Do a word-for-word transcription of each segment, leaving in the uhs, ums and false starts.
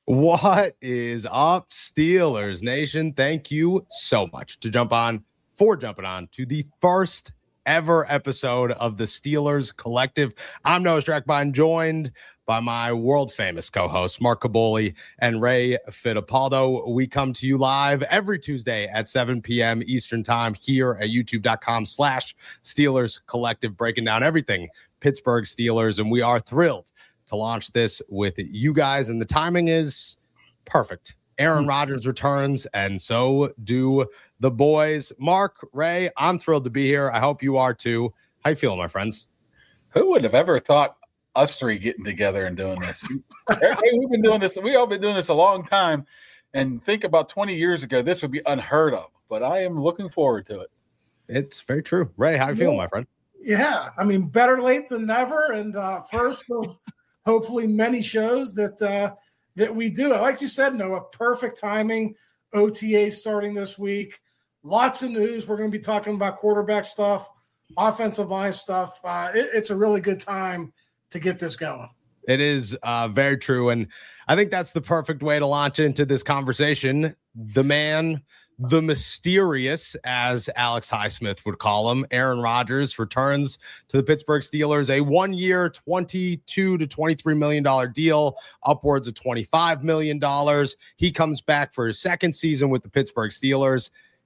What is up, Steelers Nation? Thank you so much to jump on for jumping on to the first ever episode of the Steelers Collective. I'm Noah Strackbine, joined by my world famous co-hosts Mark Caboli and Ray Fittipaldo. We come to you live every Tuesday at seven p.m. Eastern time here at youtube.com slash Steelers Collective, breaking down everything Pittsburgh Steelers, and we are thrilled to launch this with you guys, and the timing is perfect. Aaron Rodgers returns, and so do the boys. Mark, Ray, I'm thrilled to be here. I hope you are too. How you feeling, my friends? Who would have ever thought us three getting together and doing this? Hey, we've been doing this. We all been doing this a long time, and think about twenty years ago, this would be unheard of. But I am looking forward to it. It's very true. Ray, how you yeah. feeling, my friend? Yeah, I mean, better late than never, and uh, first of hopefully many shows that uh, that we do. Like you said, Noah, perfect timing. O T A starting this week. Lots of news. We're going to be talking about quarterback stuff, offensive line stuff. Uh, it, it's a really good time to get this going. It is uh, very true, and I think that's the perfect way to launch into this conversation. The man, the mysterious, as Alex Highsmith would call him, Aaron Rodgers, returns to the Pittsburgh Steelers, a one-year, twenty-two to twenty-three million dollars deal, upwards of twenty-five million dollars. He comes back for his second season with the Pittsburgh Steelers.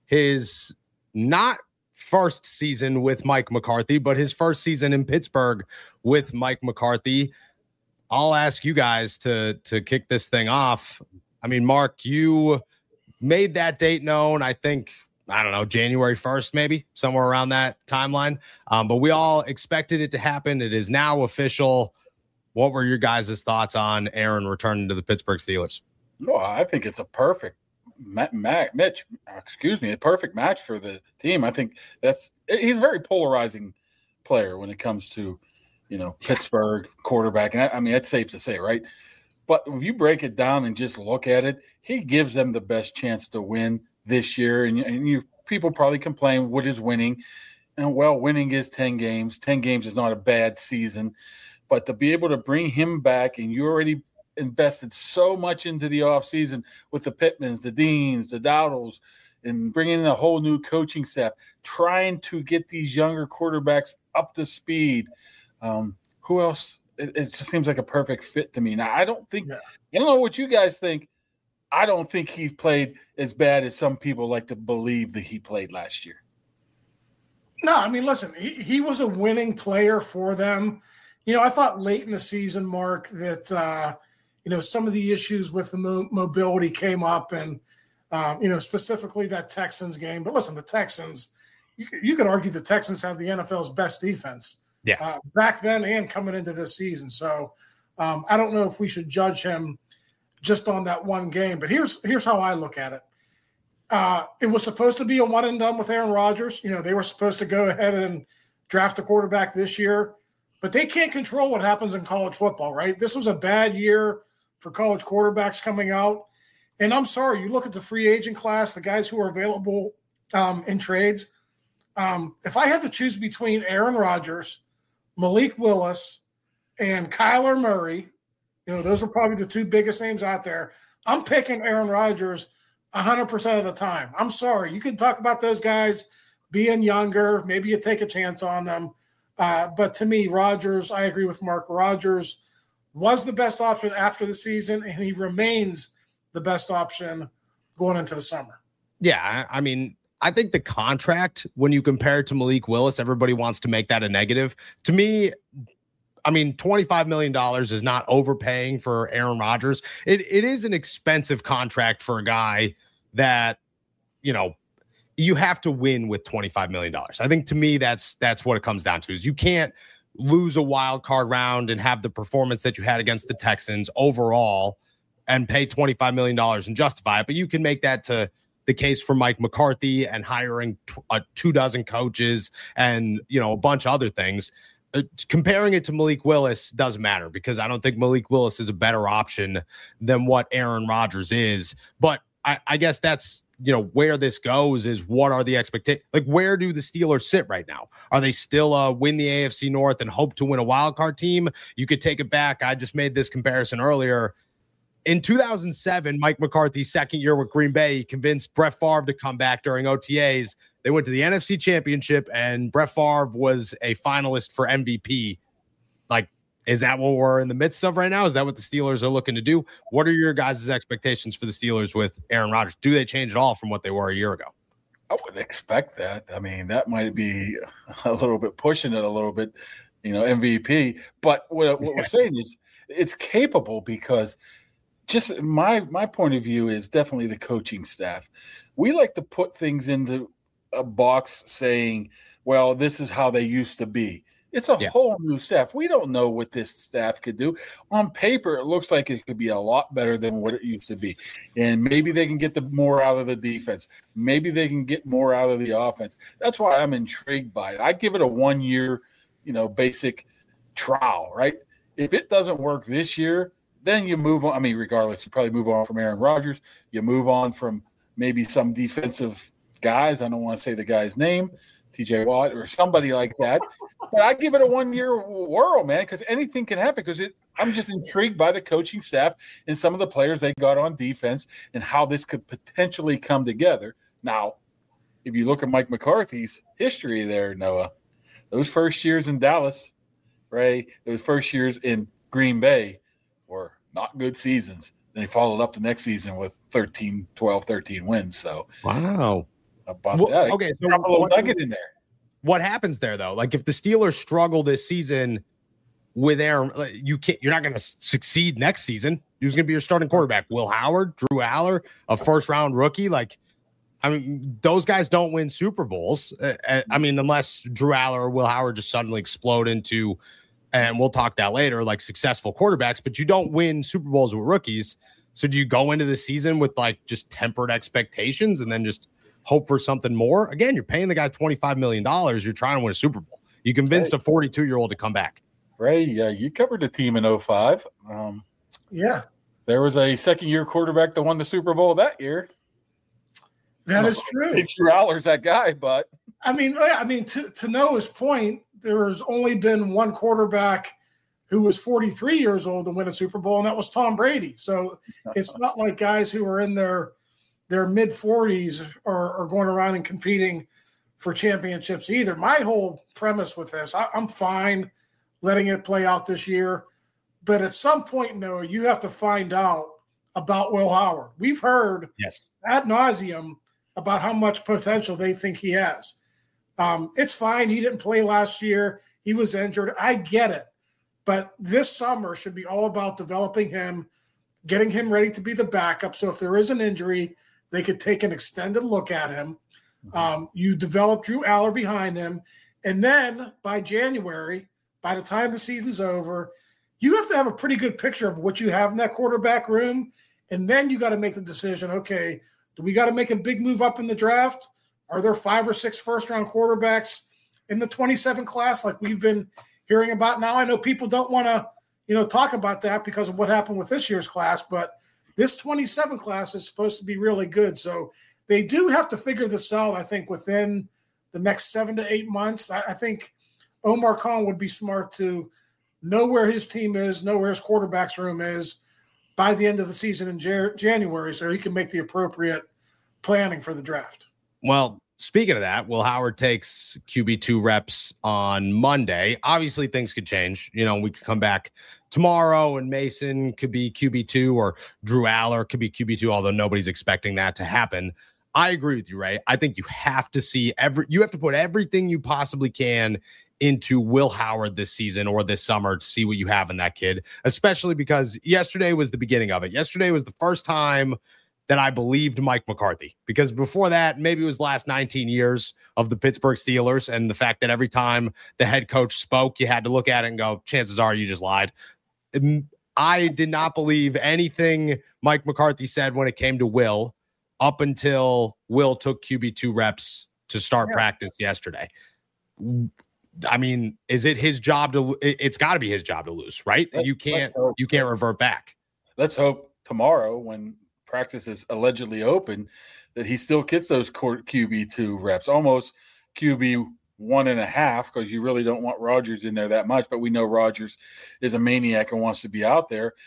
His not first season with Mike McCarthy, but his first season in Pittsburgh with Mike McCarthy. I'll ask you guys to, to kick this thing off. I mean, Mark, you made that date known, I think, I don't know, January first, maybe somewhere around that timeline. Um, but we all expected it to happen. It is now official. What were your guys' thoughts on Aaron returning to the Pittsburgh Steelers? Oh, I think it's a perfect ma- ma- Mitch, excuse me, a perfect match for the team. I think that's he's a very polarizing player when it comes to, you know, Pittsburgh quarterback. And I, I mean, that's safe to say, right? But if you break it down and just look at it, he gives them the best chance to win this year. And, and you people probably complain, what is winning? And, well, winning is ten games. ten games is not a bad season. But to be able to bring him back, and you already invested so much into the offseason with the Pittmans, the Deans, the Dowdles, and bringing in a whole new coaching staff, trying to get these younger quarterbacks up to speed. Um, who else? It, it just seems like a perfect fit to me. Now, I don't think yeah. – I don't know what you guys think. I don't think he's played as bad as some people like to believe that he played last year. No, I mean, listen, he, he was a winning player for them. You know, I thought late in the season, Mark, that, uh, you know, some of the issues with the mo- mobility came up and, um, you know, specifically that Texans game. But listen, the Texans, you, you can argue the Texans have the N F L's best defense. Yeah, uh, back then and coming into this season. So um, I don't know if we should judge him just on that one game. But here's here's how I look at it. Uh, it was supposed to be a one and done with Aaron Rodgers. You know, they were supposed to go ahead and draft a quarterback this year, but they can't control what happens in college football, right? This was a bad year for college quarterbacks coming out. And I'm sorry, you look at the free agent class, the guys who are available um, in trades. Um, if I had to choose between Aaron Rodgers, Malik Willis, and Kyler Murray, you know, those are probably the two biggest names out there. I'm picking Aaron Rodgers one hundred percent of the time. I'm sorry. You can talk about those guys being younger. Maybe you take a chance on them. Uh, but to me, Rodgers, I agree with Mark. Rodgers was the best option after the season, and he remains the best option going into the summer. Yeah, I, I mean – I think the contract, when you compare it to Malik Willis, everybody wants to make that a negative. To me, I mean, twenty-five million dollars is not overpaying for Aaron Rodgers. It It is an expensive contract for a guy that, you know, you have to win with twenty-five million dollars. I think to me, that's that's what it comes down to, is you can't lose a wild card round and have the performance that you had against the Texans overall and pay twenty-five million dollars and justify it. But you can make that to the case for Mike McCarthy and hiring t- uh, two dozen coaches and, you know, a bunch of other things. Uh, comparing it to Malik Willis doesn't matter, because I don't think Malik Willis is a better option than what Aaron Rodgers is. But I, I guess that's, you know, where this goes is, what are the expectations? Like, where do the Steelers sit right now? Are they still uh, win the A F C North and hope to win a wild card team? You could take it back. I just made this comparison earlier. in two thousand seven, Mike McCarthy's second year with Green Bay, he convinced Brett Favre to come back during O T As. They went to the N F C Championship, and Brett Favre was a finalist for M V P. Like, is that what we're in the midst of right now? Is that what the Steelers are looking to do? What are your guys' expectations for the Steelers with Aaron Rodgers? Do they change at all from what they were a year ago? I would expect that. I mean, that might be a little bit pushing it a little bit, you know, M V P. But what, what we're saying is it's capable because just my my point of view is definitely the coaching staff. We like to put things into a box saying, well, this is how they used to be. It's a yeah. whole new staff. We don't know what this staff could do. On paper, it looks like it could be a lot better than what it used to be. And maybe they can get the more out of the defense. Maybe they can get more out of the offense. That's why I'm intrigued by it. I give it a one-year, you know, basic trial, right? If it doesn't work this year, then you move on. I mean, regardless, you probably move on from Aaron Rodgers. You move on from maybe some defensive guys. I don't want to say the guy's name, T J Watt or somebody like that. But I give it a one-year whirl, man, because anything can happen. Because I'm just intrigued by the coaching staff and some of the players they got on defense and how this could potentially come together. Now, if you look at Mike McCarthy's history there, Noah, those first years in Dallas, Ray, those first years in Green Bay were not good seasons. Then he followed up the next season with thirteen, twelve, thirteen wins. So, wow. About well, that. Okay, so drop a little what, nugget in there. What happens there, though? Like, if the Steelers struggle this season with Aaron, you can't. You're not going to succeed next season. Who's going to be your starting quarterback? Will Howard, Drew Aller, a first-round rookie? Like, I mean, those guys don't win Super Bowls. Uh, I mean, unless Drew Aller or Will Howard just suddenly explode into, and we'll talk that later, like successful quarterbacks. But you don't win Super Bowls with rookies. So do you go into the season with like just tempered expectations and then just hope for something more? Again, you're paying the guy twenty-five million dollars. You're trying to win a Super Bowl. You convinced hey. a forty-two-year-old to come back. Ray, yeah, you covered the team in oh five. Um, yeah. There was a second-year quarterback that won the Super Bowl that year. That is true. Drew Aller's that guy, but I mean, I mean, to, to Noah's point, there has only been one quarterback who was forty-three years old to win a Super Bowl, and that was Tom Brady. So it's not like guys who are in their their mid forties are, are going around and competing for championships either. My whole premise with this, I, I'm fine letting it play out this year, but at some point, Noah, you have to find out about Will Howard. We've heard yes. ad nauseum about how much potential they think he has. Um, it's fine. He didn't play last year. He was injured. I get it. But this summer should be all about developing him, getting him ready to be the backup. So if there is an injury, they could take an extended look at him. Um, you develop Drew Aller behind him. And then by January, by the time the season's over, you have to have a pretty good picture of what you have in that quarterback room. And then you got to make the decision, okay, do we got to make a big move up in the draft? Are there five or six first-round quarterbacks in the twenty-seven class like we've been hearing about now? I know people don't want to, you know, talk about that because of what happened with this year's class, but this twenty-seven class is supposed to be really good. So they do have to figure this out, I think, within the next seven to eight months. I, I think Omar Khan would be smart to know where his team is, know where his quarterback's room is by the end of the season in Jan- January so he can make the appropriate planning for the draft. Well, speaking of that, Will Howard takes Q B two reps on Monday. Obviously, things could change. You know, we could come back tomorrow and Mason could be Q B two or Drew Aller could be Q B two, although nobody's expecting that to happen. I agree with you, Ray. I think you have to see every, you have to put everything you possibly can into Will Howard this season or this summer to see what you have in that kid, especially because yesterday was the beginning of it. Yesterday was the first time that I believed Mike McCarthy, because before that, maybe it was the last nineteen years of the Pittsburgh Steelers and the fact that every time the head coach spoke, you had to look at it and go, chances are you just lied. I did not believe anything Mike McCarthy said when it came to Will up until Will took Q B two reps to start yeah. practice yesterday. I mean, is it his job to, it's got to be his job to lose, right? Let's, you can't, you can't revert back. Let's hope tomorrow when practice is allegedly open that he still gets those Q B two reps, almost Q B one and a half, because you really don't want Rodgers in there that much, but we know Rodgers is a maniac and wants to be out there.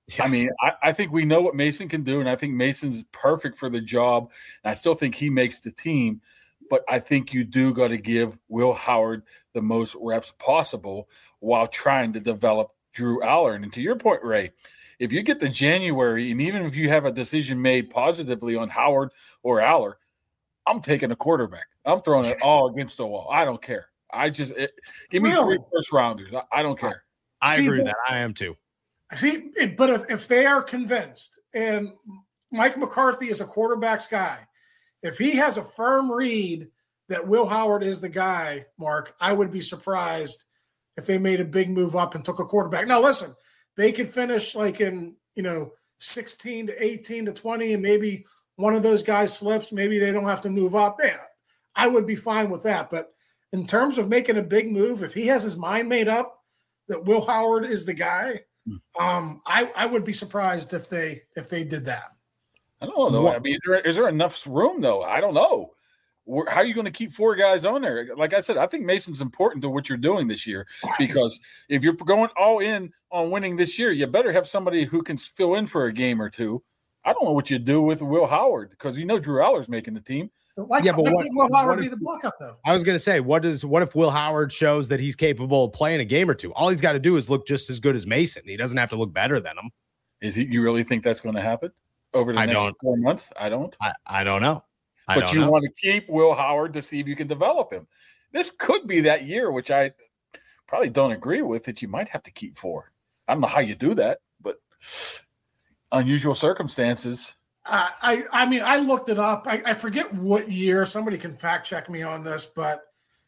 Yeah. I mean, I, I think we know what Mason can do, and I think Mason's perfect for the job. And I still think he makes the team, but I think you do got to give Will Howard the most reps possible while trying to develop Drew Aller. And to your point, Ray, if you get to January, and even if you have a decision made positively on Howard or Aller, I'm taking a quarterback. I'm throwing it all against the wall. I don't care. I just it, give me really? three first rounders. I, I don't care. I See, agree with that. I am too. See, but if, if they are convinced, and Mike McCarthy is a quarterback's guy, if he has a firm read that Will Howard is the guy, Mark, I would be surprised if they made a big move up and took a quarterback. Now, listen, they could finish like in, you know, sixteen to eighteen to twenty, and maybe one of those guys slips. Maybe they don't have to move up. Yeah, I would be fine with that. But in terms of making a big move, if he has his mind made up that Will Howard is the guy, um, I, I would be surprised if they if they did that. I don't know. I mean, is there, is there enough room, though? I don't know. How are you going to keep four guys on there? Like I said, I think Mason's important to what you're doing this year, because if you're going all in on winning this year, you better have somebody who can fill in for a game or two. I don't know what you do with Will Howard, because you know Drew Aller's making the team. Why, yeah, but what, Will Howard what if, be the backup though? I was going to say, what does what if Will Howard shows that he's capable of playing a game or two? All he's got to do is look just as good as Mason. He doesn't have to look better than him. Is he? You really think that's going to happen over the I next don't, four months? I don't. I, I don't know. I but don't you know. want to keep Will Howard to see if you can develop him. This could be that year, which I probably don't agree with, that you might have to keep four. I don't know how you do that, but unusual circumstances. Uh, I I mean, I looked it up. I, I forget what year. Somebody can fact check me on this, but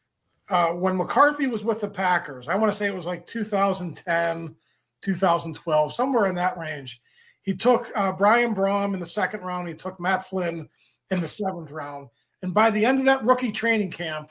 uh, when McCarthy was with the Packers, I want to say it was like two thousand ten, two thousand twelve, somewhere in that range. He took uh, Brian Brom in the second round. He took Matt Flynn in the seventh round. And by the end of that rookie training camp,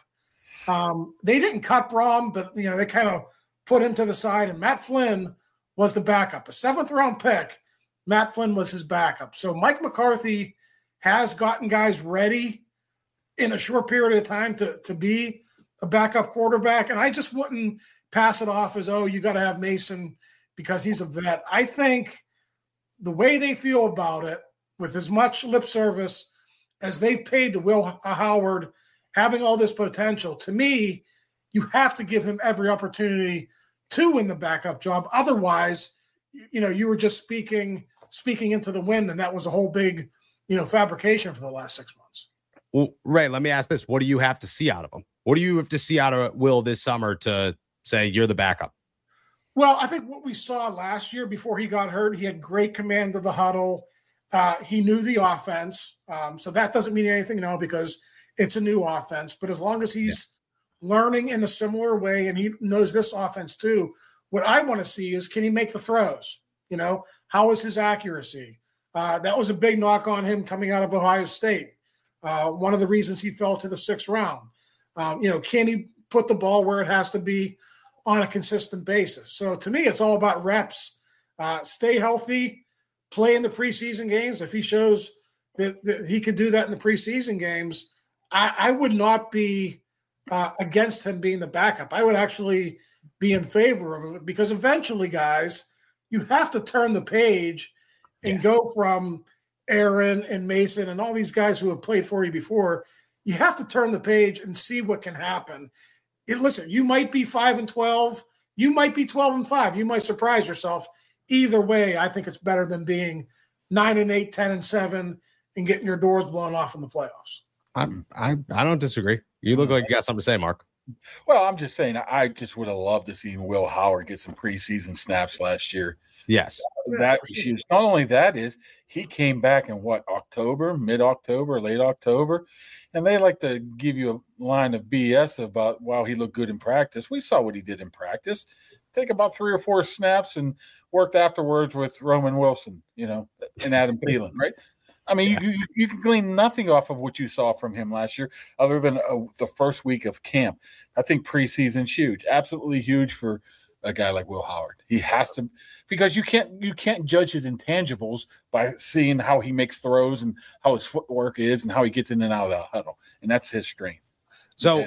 um, they didn't cut Brom, but you know they kind of put him to the side. And Matt Flynn was the backup, a seventh round pick. Matt Flynn was his backup. So Mike McCarthy has gotten guys ready in a short period of time to, to be a backup quarterback. And I just wouldn't pass it off as, oh, you got to have Mason because he's a vet. I think the way they feel about it, with as much lip service as they've paid to Will Howard, having all this potential, to me, you have to give him every opportunity to win the backup job. Otherwise, you know, you were just speaking – speaking into the wind, and that was a whole big, you know, fabrication for the last six months. Well, Ray, let me ask this. What do you have to see out of him? What do you have to see out of Will this summer to say you're the backup? Well, I think what we saw last year before he got hurt, he had great command of the huddle. Uh, he knew the offense. Um, so that doesn't mean anything now because it's a new offense. But as long as he's yeah. learning in a similar way and he knows this offense too, what I want to see is, can he make the throws? You know, how is his accuracy? Uh, that was a big knock on him coming out of Ohio State. Uh, one of the reasons he fell to the sixth round. Um, you know, can he put the ball where it has to be on a consistent basis? So to me, it's all about reps. Uh, stay healthy, play in the preseason games. If he shows that, that he could do that in the preseason games, I, I would not be uh, against him being the backup. I would actually be in favor of it, because eventually, guys, you have to turn the page and yeah. go from Aaron and Mason and all these guys who have played for you before. You have to turn the page and see what can happen. It, listen, you might be five and twelve. You might be twelve and five. You might surprise yourself. Either way, I think it's better than being nine and eight, ten and seven, and getting your doors blown off in the playoffs. I I, I don't disagree. You look like you got something to say, Mark. Well, I'm just saying, I just would have loved to see Will Howard get some preseason snaps last year. Yes. That sure. Not only that is, he came back in what, October, mid-October, late October, and they like to give you a line of B S about, wow, he looked good in practice. We saw what he did in practice. Take about three or four snaps and worked afterwards with Roman Wilson, you know, and Adam Thielen, right? I mean, you, you you can glean nothing off of what you saw from him last year other than uh, the first week of camp. I think preseason's huge, absolutely huge for a guy like Will Howard. He has to, because you can't you can't judge his intangibles by seeing how he makes throws and how his footwork is and how he gets in and out of the huddle, and that's his strength. So,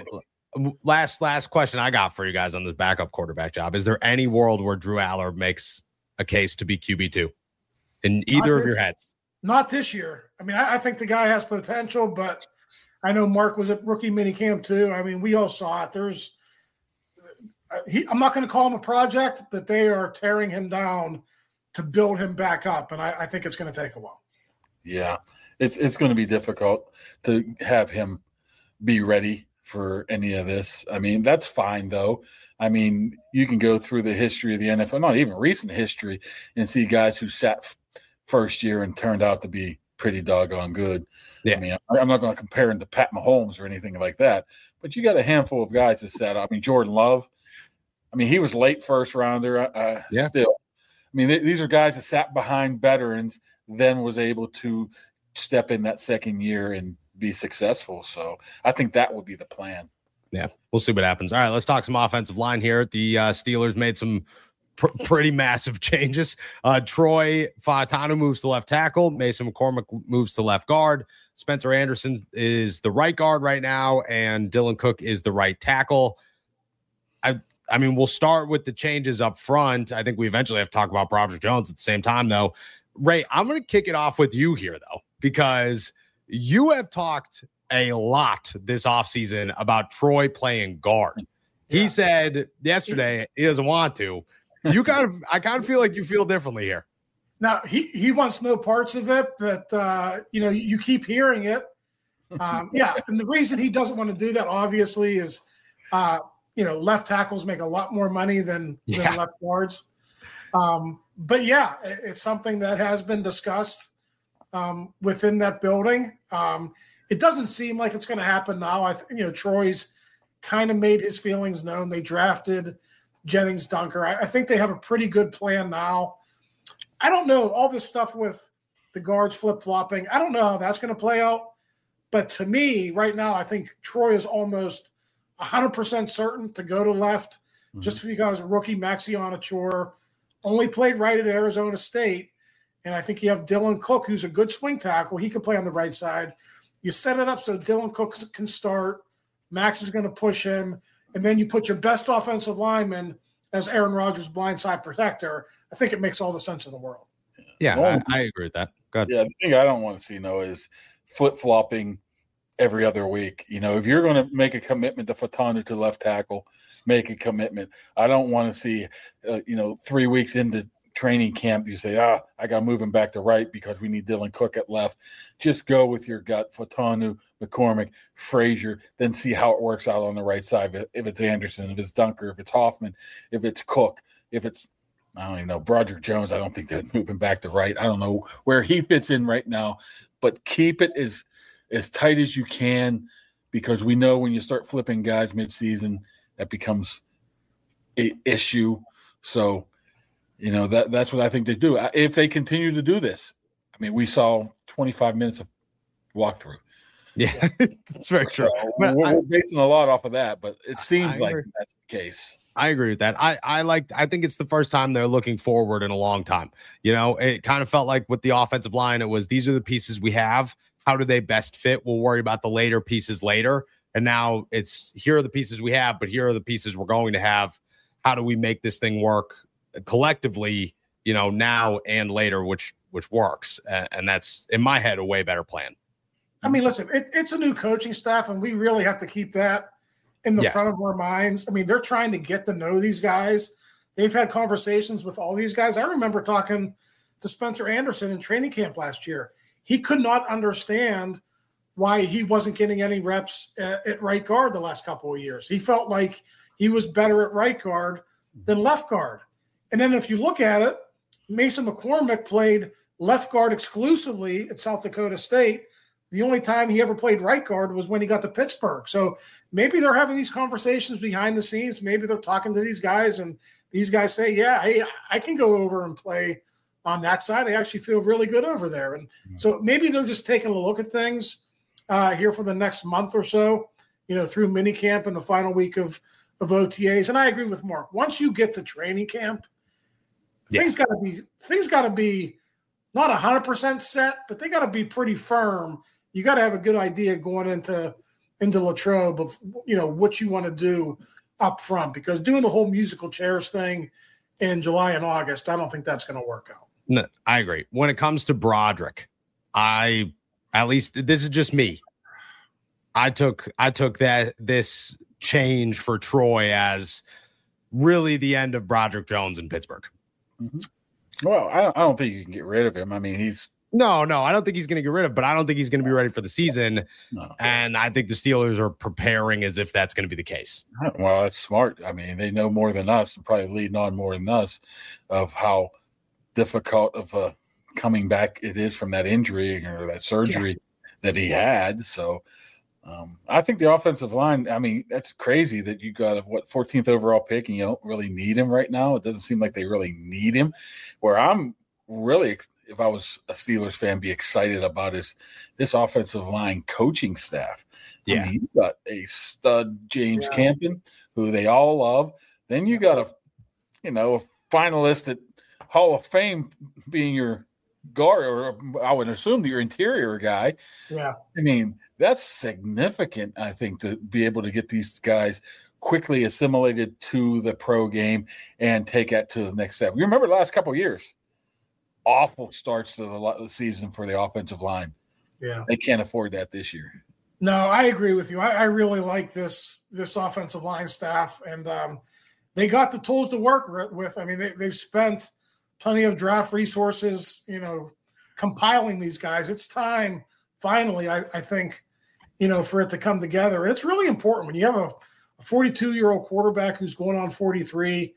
last last question I got for you guys on this backup quarterback job: is there any world where Drew Aller makes a case to be Q B two? in either Not of your this- heads? Not this year. I mean, I, I think the guy has potential, but I know Mark was at rookie minicamp too. I mean, we all saw it. There's, he, I'm not going to call him a project, but they are tearing him down to build him back up, and I, I think it's going to take a while. Yeah, it's it's going to be difficult to have him be ready for any of this. I mean, that's fine though. I mean, you can go through the history of the N F L, not even recent history, and see guys who sat first year and turned out to be pretty doggone good. Yeah. I mean, I'm not going to compare him to Pat Mahomes or anything like that, but you got a handful of guys that sat out. I mean, Jordan Love, I mean, he was late first rounder uh, yeah. still. I mean, th- these are guys that sat behind veterans, then was able to step in that second year and be successful. So I think that would be the plan. Yeah, we'll see what happens. All right, let's talk some offensive line here. The uh, Steelers made some pr- pretty massive changes. Uh, Troy Fautanu moves to left tackle. Mason McCormick moves to left guard. Spencer Anderson is the right guard right now, and Dylan Cook is the right tackle. I I mean, we'll start with the changes up front. I think we eventually have to talk about Broderick Jones at the same time, though. Ray, I'm going to kick it off with you here, though, because you have talked a lot this offseason about Troy playing guard. He yeah. said yesterday he doesn't want to. You kind of, I kind of feel like you feel differently here. Now, he, he wants no parts of it, but, uh, you know, you keep hearing it. Um, yeah, and the reason he doesn't want to do that, obviously, is, uh, you know, left tackles make a lot more money than, yeah. than left guards. Um, but, yeah, it's something that has been discussed um, within that building. Um, it doesn't seem like it's going to happen now. I think, you know, Troy's kind of made his feelings known. They drafted Jennings Dunker. I, I think they have a pretty good plan now. I don't know, all this stuff with the guards flip-flopping, I don't know how that's going to play out. But to me, right now, I think Troy is almost one hundred percent certain to go to left mm-hmm. just because rookie Maxi Onachor only played right at Arizona State. And I think you have Dylan Cook, who's a good swing tackle. He can play on the right side. You set it up so Dylan Cook can start. Max is going to push him. And then you put your best offensive lineman as Aaron Rodgers' blindside protector. I think it makes all the sense in the world. Yeah, well, I, I agree with that. Go ahead. Yeah, the thing I don't want to see, Noah, is flip-flopping every other week. You know, if you're going to make a commitment to Fautanu to left tackle, make a commitment. I don't want to see, uh, you know, three weeks into training camp, you say, ah, I got to move him back to right because we need Dylan Cook at left. Just go with your gut, Fautanu, McCormick, Frazier, then see how it works out on the right side. If it's Anderson, if it's Dunker, if it's Hoffman, if it's Cook, if it's, I don't even know, Broderick Jones, I don't think they're moving back to right. I don't know where he fits in right now, but keep it as, as tight as you can because we know when you start flipping guys midseason, that becomes an issue. So, you know, that that's what I think they do. If they continue to do this, I mean, we saw twenty-five minutes of walkthrough. Yeah, it's very true. So we're, we're basing a lot off of that, but it seems I like agree. that's the case. I agree with that. I, I like, I think it's the first time they're looking forward in a long time. You know, it kind of felt like with the offensive line, it was, these are the pieces we have. How do they best fit? We'll worry about the later pieces later. And now it's, here are the pieces we have, but here are the pieces we're going to have. How do we make this thing work collectively, you know, now and later, which, which works. Uh, and that's in my head, a way better plan. I mean, listen, it, it's a new coaching staff and we really have to keep that in the yes. front of our minds. I mean, they're trying to get to know these guys. They've had conversations with all these guys. I remember talking to Spencer Anderson in training camp last year. He could not understand why he wasn't getting any reps at, at right guard the last couple of years. He felt like he was better at right guard than left guard. And then if you look at it, Mason McCormick played left guard exclusively at South Dakota State. The only time he ever played right guard was when he got to Pittsburgh. So maybe they're having these conversations behind the scenes. Maybe they're talking to these guys, and these guys say, yeah, hey, I can go over and play on that side. I actually feel really good over there. And mm-hmm. so maybe they're just taking a look at things uh, here for the next month or so, you know, through minicamp and the final week of, of O T As. And I agree with Mark. Once you get to training camp, yeah. things got to be things got to be not one hundred percent set, but they got to be pretty firm. You got to have a good idea going into into Latrobe of, you know, what you want to do up front, because doing the whole musical chairs thing in July and August, I don't think that's going to work out. No, I agree. When it comes to Broderick, I at least this is just me. I took I took that this change for Troy as really the end of Broderick Jones in Pittsburgh. Mm-hmm. Well, I don't, I don't think you can get rid of him. I mean, he's no, no. I don't think he's going to get rid of, but I don't think he's going to be ready for the season. No. And I think the Steelers are preparing as if that's going to be the case. Well, that's smart. I mean, they know more than us, and probably leading on more than us, of how difficult of a coming back it is from that injury or that surgery yeah. that he had. So um, I think the offensive line, I mean, that's crazy that you got a what fourteenth overall pick and you don't really need him right now. It doesn't seem like they really need him. Where I'm really, if I was a Steelers fan, be excited about is this offensive line coaching staff. Yeah. I mean, you got a stud James yeah. Campen, who they all love. Then you got a, you know, a finalist at Hall of Fame being your guard, or I would assume your interior guy. Yeah. I mean, that's significant, I think, to be able to get these guys quickly assimilated to the pro game and take that to the next step. You remember the last couple of years, awful starts to the season for the offensive line. Yeah. They can't afford that this year. No, I agree with you. I, I really like this this offensive line staff, and um, they got the tools to work with. I mean, they, they've spent plenty of draft resources, you know, compiling these guys. It's time, finally, I, I think, you know, for it to come together. And it's really important when you have a forty-two-year-old quarterback who's going on forty-three.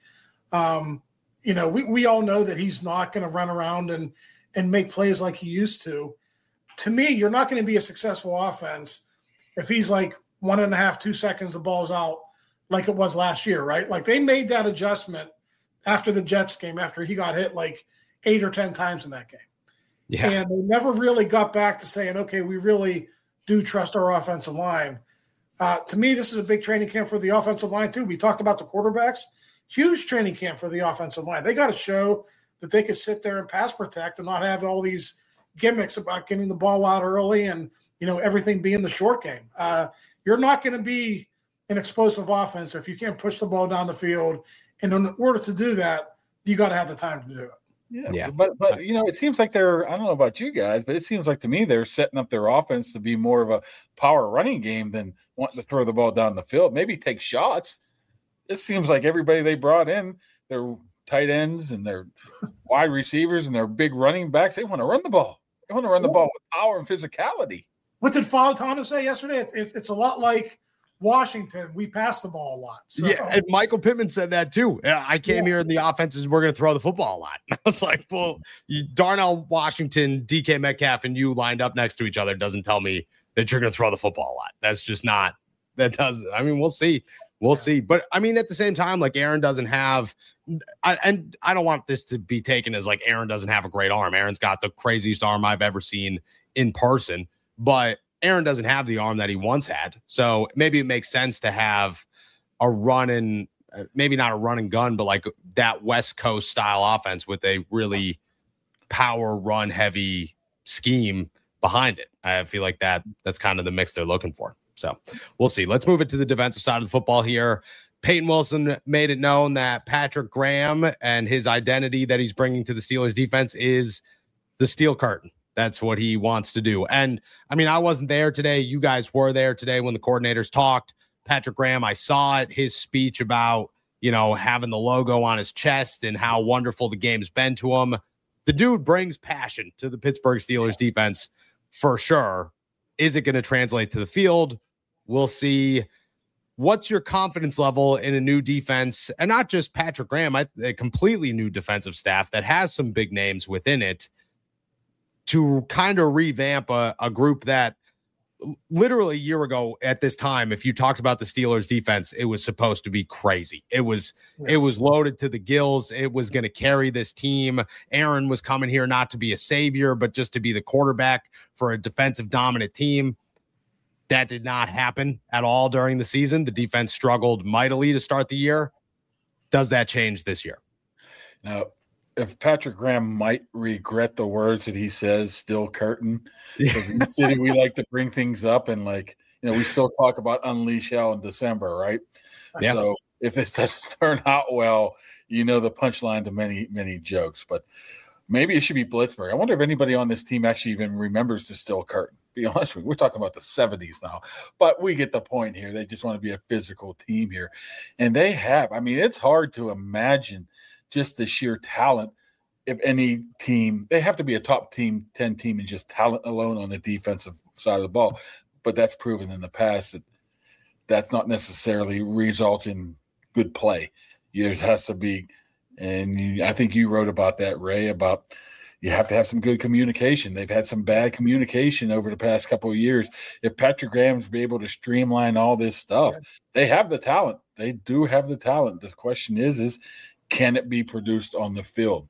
Um, you know, we, we all know that he's not going to run around and and make plays like he used to. To me, you're not going to be a successful offense if he's like one and a half, two seconds, the ball's out like it was last year, right? Like they made that adjustment after the Jets game, after he got hit like eight or ten times in that game. Yeah. And they never really got back to saying, okay, we really do trust our offensive line. Uh, to me, this is a big training camp for the offensive line too. We talked about the quarterbacks. Huge training camp for the offensive line. They got to show that they could sit there and pass protect and not have all these gimmicks about getting the ball out early and, you know, everything being the short game. Uh, you're not going to be an explosive offense if you can't push the ball down the field. And in order to do that, you got to have the time to do it. Yeah, yeah, but but you know, it seems like they're, I don't know about you guys, but it seems like to me they're setting up their offense to be more of a power running game than wanting to throw the ball down the field. Maybe take shots. It seems like everybody they brought in, their tight ends and their wide receivers and their big running backs, they want to run the ball. They want to run the ball with power and physicality. What did Fautano say yesterday? It's, it's, it's a lot like Washington. We pass the ball a lot. So. Yeah, and Michael Pittman said that too. I came yeah. here and the offenses we're going to throw the football a lot. I was like, well, you, Darnell Washington, D K Metcalf, and you lined up next to each other doesn't tell me that you're going to throw the football a lot. That's just not. That does. I mean, we'll see. We'll yeah. see. But I mean, at the same time, like Aaron doesn't have. I, and I don't want this to be taken as like Aaron doesn't have a great arm. Aaron's got the craziest arm I've ever seen in person, but Aaron doesn't have the arm that he once had. So maybe it makes sense to have a run and uh, maybe not a run and gun, but like that West Coast style offense with a really power run heavy scheme behind it. I feel like that that's kind of the mix they're looking for. So we'll see. Let's move it to the defensive side of the football here. Peyton Wilson made it known that Patrick Graham and his identity that he's bringing to the Steelers defense is the steel curtain. That's what he wants to do. And I mean, I wasn't there today. You guys were there today when the coordinators talked. Patrick Graham, I saw it, his speech about, you know, having the logo on his chest and how wonderful the game's been to him. The dude brings passion to the Pittsburgh Steelers defense for sure. Is it going to translate to the field? We'll see. What's your confidence level in a new defense, and not just Patrick Graham, a completely new defensive staff that has some big names within it, to kind of revamp a, a group that literally a year ago at this time, if you talked about the Steelers defense, it was supposed to be crazy. It was, yeah. it was loaded to the gills. It was going to carry this team. Aaron was coming here not to be a savior, but just to be the quarterback for a defensive dominant team. That did not happen at all during the season. The defense struggled mightily to start the year. Does that change this year? Now, if Patrick Graham might regret the words that he says, "Still curtain," because in the city we like to bring things up, and like you know, we still talk about unleash hell in December, right? Yeah. So if this doesn't turn out well, you know the punchline to many many jokes. But Maybe it should be Blitzburg. I wonder if anybody on this team actually even remembers the Steel Curtain. Be honest with you, we're talking about the seventies now, but we get the point here. They just want to be a physical team here, and they have. I mean, it's hard to imagine just the sheer talent. If any team, they have to be a top team, ten team, and just talent alone on the defensive side of the ball. But that's proven in the past that that's not necessarily results in good play. There has to be, and you, I think you wrote about that, Ray, about you have to have some good communication. They've had some bad communication over the past couple of years. If Patrick Graham's be able to streamline all this stuff, yeah. They have the talent. They do have the talent. The question is, is can it be produced on the field?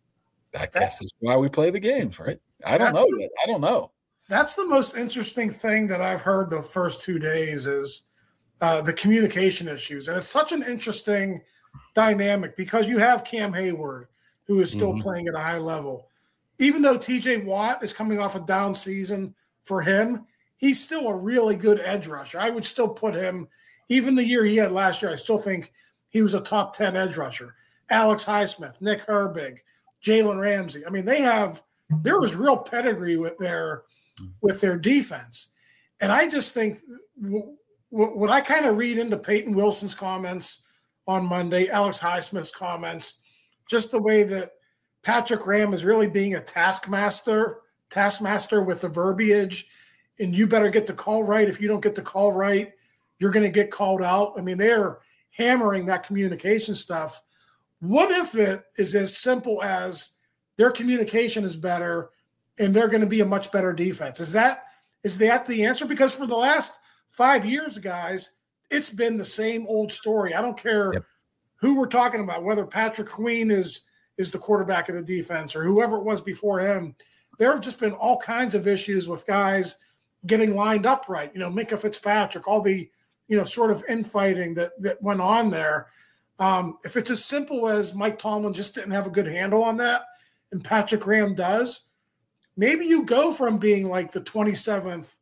I guess that's why we play the games, right? I don't know yet. I don't know. That's the most interesting thing that I've heard the first two days is uh, the communication issues. And it's such an interesting dynamic because you have Cam Hayward, who is still mm-hmm. playing at a high level. Even though T J Watt is coming off a down season for him, he's still a really good edge rusher. I would still put him, even the year he had last year, I still think he was a top ten edge rusher. Alex Highsmith, Nick Herbig, Jalen Ramsey. I mean, they have – there was real pedigree with their with their defense. And I just think w- w- what I kind of read into Peyton Wilson's comments on Monday, Alex Highsmith's comments, just the way that Patrick Graham is really being a taskmaster, taskmaster with the verbiage, and you better get the call right. If you don't get the call right, you're going to get called out. I mean, they're hammering that communication stuff. What if it is as simple as their communication is better and they're going to be a much better defense? Is that is that the answer? Because for the last five years, guys, it's been the same old story. I don't care yep. who we're talking about, whether Patrick Queen is is the quarterback of the defense or whoever it was before him. There have just been all kinds of issues with guys getting lined up right. You know, Minkah Fitzpatrick, all the, you know, sort of infighting that that went on there. Um, if it's as simple as Mike Tomlin just didn't have a good handle on that and Patrick Graham does, maybe you go from being like the twenty-seventh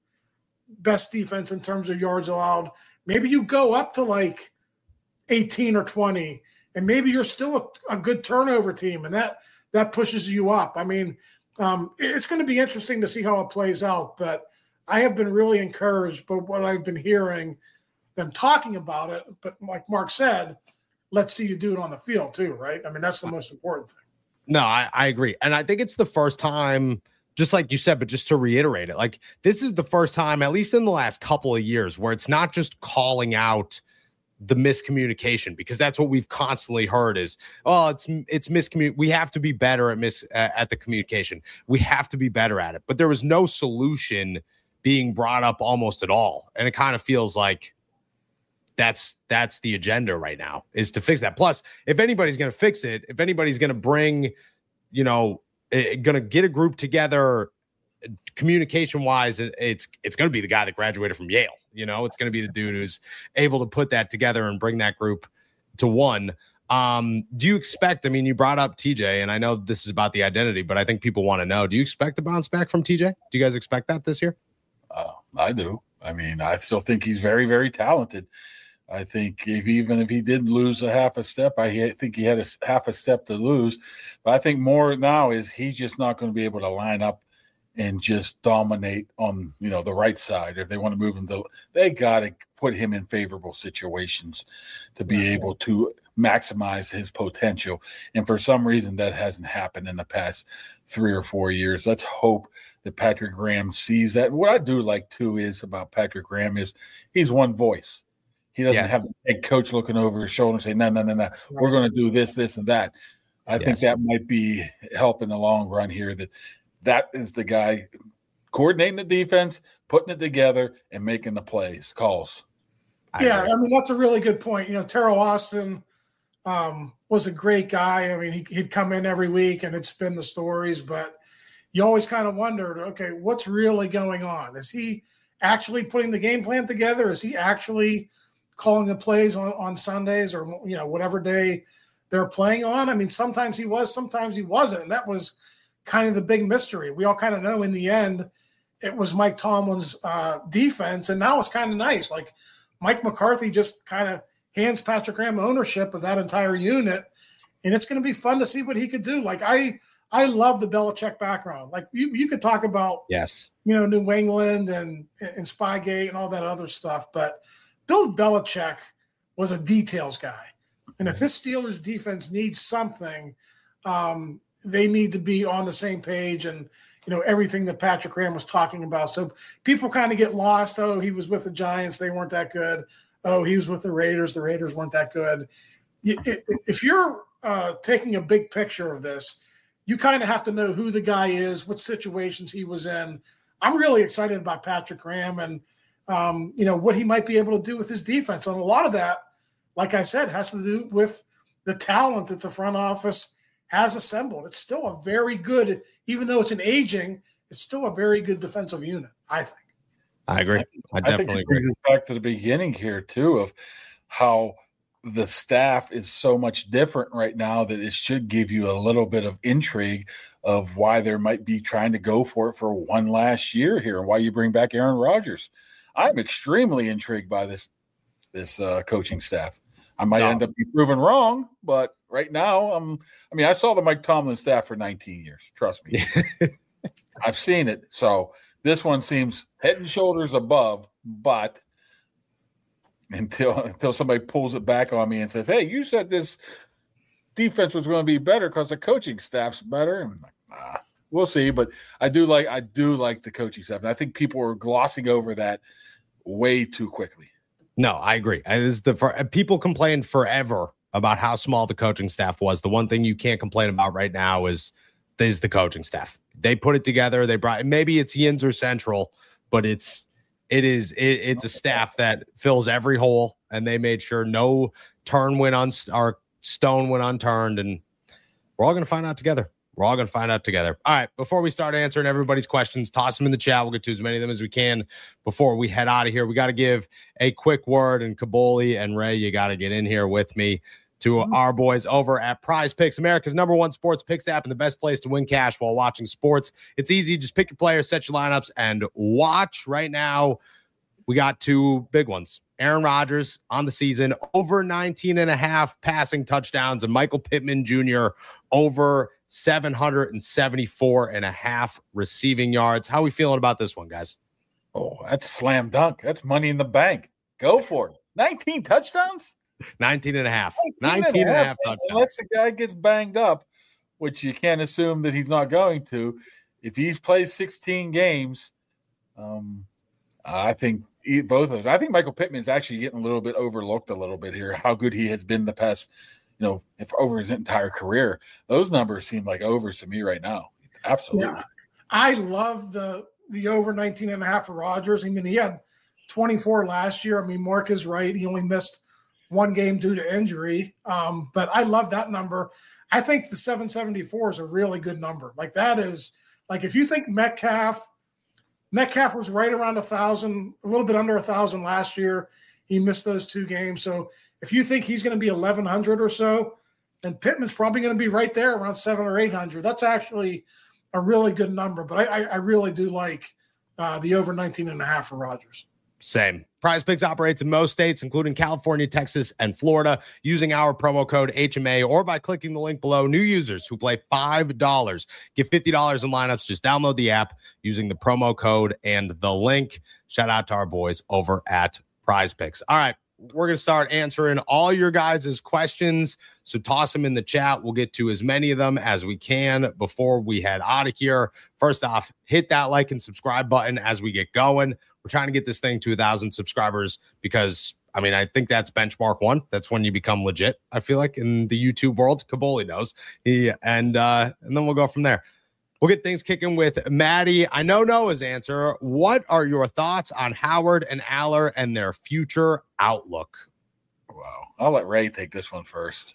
best defense in terms of yards allowed. Maybe you go up to like eighteen or twenty, and maybe you're still a, a good turnover team, and that that pushes you up. I mean, um, it's going to be interesting to see how it plays out, but I have been really encouraged by what I've been hearing them talking about it. But like Mark said, let's see you do it on the field too, right? I mean, that's the most important thing. No, I, I agree. And I think it's the first time, just like you said, but just to reiterate it, like this is the first time, at least in the last couple of years, where it's not just calling out the miscommunication, because that's what we've constantly heard is, oh, it's it's miscommunication. We have to be better at mis at the communication. We have to be better at it. But there was no solution being brought up almost at all. And it kind of feels like That's that's the agenda right now, is to fix that. Plus, if anybody's going to fix it, if anybody's going to bring, you know, going to get a group together, communication wise, it's it's going to be the guy that graduated from Yale. You know, it's going to be the dude who's able to put that together and bring that group to one. Um, do you expect? I mean, you brought up T J, and I know this is about the identity, but I think people want to know: do you expect a bounce back from T J? Do you guys expect that this year? Uh, I do. I mean, I still think he's very, very talented. I think if even if he did lose a half a step, I think he had a half a step to lose. But I think more now is he's just not going to be able to line up and just dominate on, you know, the right side. If they want to move him to, they got to put him in favorable situations to be yeah. able to maximize his potential. And for some reason, that hasn't happened in the past three or four years. Let's hope that Patrick Graham sees that. What I do like too is about Patrick Graham is he's one voice. He doesn't yeah. have the head coach looking over his shoulder and say, no, no, no, no, we're going to do this, this, and that. I yes. think that might be help in the long run here, that that is the guy coordinating the defense, putting it together, and making the plays, calls. Yeah, I, I mean, that's a really good point. You know, Terrell Austin um, was a great guy. I mean, he, he'd come in every week and it'd spin the stories, but you always kind of wondered, okay, what's really going on? Is he actually putting the game plan together? Is he actually – calling the plays on, on Sundays or, you know, whatever day they're playing on? I mean, sometimes he was, sometimes he wasn't. And that was kind of the big mystery. We all kind of know in the end it was Mike Tomlin's uh, defense. And now it's kind of nice. Like Mike McCarthy just kind of hands Patrick Graham ownership of that entire unit. And it's going to be fun to see what he could do. Like I, I love the Belichick background. Like you, you could talk about, yes, you know, New England and and Spygate and all that other stuff, but Bill Belichick was a details guy. And if this Steelers defense needs something, um, they need to be on the same page and, you know, everything that Patrick Graham was talking about. So people kind of get lost. Oh, he was with the Giants. They weren't that good. Oh, he was with the Raiders. The Raiders weren't that good. If you're uh, taking a big picture of this, you kind of have to know who the guy is, what situations he was in. I'm really excited about Patrick Graham and, um, you know, what he might be able to do with his defense. And a lot of that, like I said, has to do with the talent that the front office has assembled. It's still a very good, even though it's an aging, it's still a very good defensive unit, I think. I agree. I, I definitely I think it agree. brings us back to the beginning here, too, of how the staff is so much different right now that it should give you a little bit of intrigue of why there might be trying to go for it for one last year here and why you bring back Aaron Rodgers. I'm extremely intrigued by this this uh, coaching staff. I might no. end up being proven wrong, but right now, I'm, I mean, I saw the Mike Tomlin staff for nineteen years. Trust me. I've seen it. So this one seems head and shoulders above, but until until somebody pulls it back on me and says, hey, you said this defense was going to be better because the coaching staff's better. I'm like, nah, we'll see. But I do like I do like the coaching staff. And I think people are glossing over that way too quickly. No, I agree. And this is the for, people complain forever about how small the coaching staff was. The one thing you can't complain about right now is is the coaching staff. They put it together. They brought maybe it's Yinzer Central, but it's it is it, it's a staff that fills every hole, and they made sure no turn went on or stone went unturned, and we're all going to find out together. We're all going to find out together. All right, before we start answering everybody's questions, toss them in the chat. We'll get to as many of them as we can before we head out of here. We got to give a quick word, and Kaboli and Ray, you got to get in here with me to our boys over at Prize Picks, America's number one sports picks app and the best place to win cash while watching sports. It's easy. Just pick your players, set your lineups, and watch. Right now, we got two big ones. Aaron Rodgers on the season, over nineteen and a half passing touchdowns, and Michael Pittman Junior over seven hundred seventy-four and a half receiving yards. How are we feeling about this one, guys? Oh, that's slam dunk. That's money in the bank. Go for it. nineteen touchdowns? nineteen and a half. nineteen, nineteen and a half touchdowns. Unless the guy gets banged up, which you can't assume that he's not going to. If he's played sixteen games, um, I think both of those. I think Michael Pittman's actually getting a little bit overlooked a little bit here, how good he has been the past, you know, if over his entire career. Those numbers seem like overs to me right now. Absolutely. Yeah. I love the the over nineteen and a half for Rodgers. I mean, he had twenty-four last year. I mean, Mark is right. He only missed one game due to injury. Um, but I love that number. I think the seven seventy-four is a really good number. Like that is like, if you think Metcalf, Metcalf was right around a thousand, a little bit under a thousand last year. He missed those two games. So if you think he's going to be eleven hundred or so, then Pittman's probably going to be right there around seven or eight hundred. That's actually a really good number. But I, I really do like uh, the over nineteen and a half for Rodgers. Same. Prize Picks operates in most states, including California, Texas, and Florida, using our promo code H M A or by clicking the link below. New users who play five dollars get fifty dollars in lineups. Just download the app using the promo code and the link. Shout out to our boys over at Prize Picks. All right, we're going to start answering all your guys' questions. So toss them in the chat. We'll get to as many of them as we can before we head out of here. First off, hit that like and subscribe button as we get going. We're trying to get this thing to a thousand subscribers because, I mean, I think that's benchmark one. That's when you become legit, I feel like, in the YouTube world. Kaboli knows. He, and, uh, and then we'll go from there. We'll get things kicking with Maddie. I know Noah's answer. What are your thoughts on Howard and Aller and their future outlook? Wow. I'll let Ray take this one first.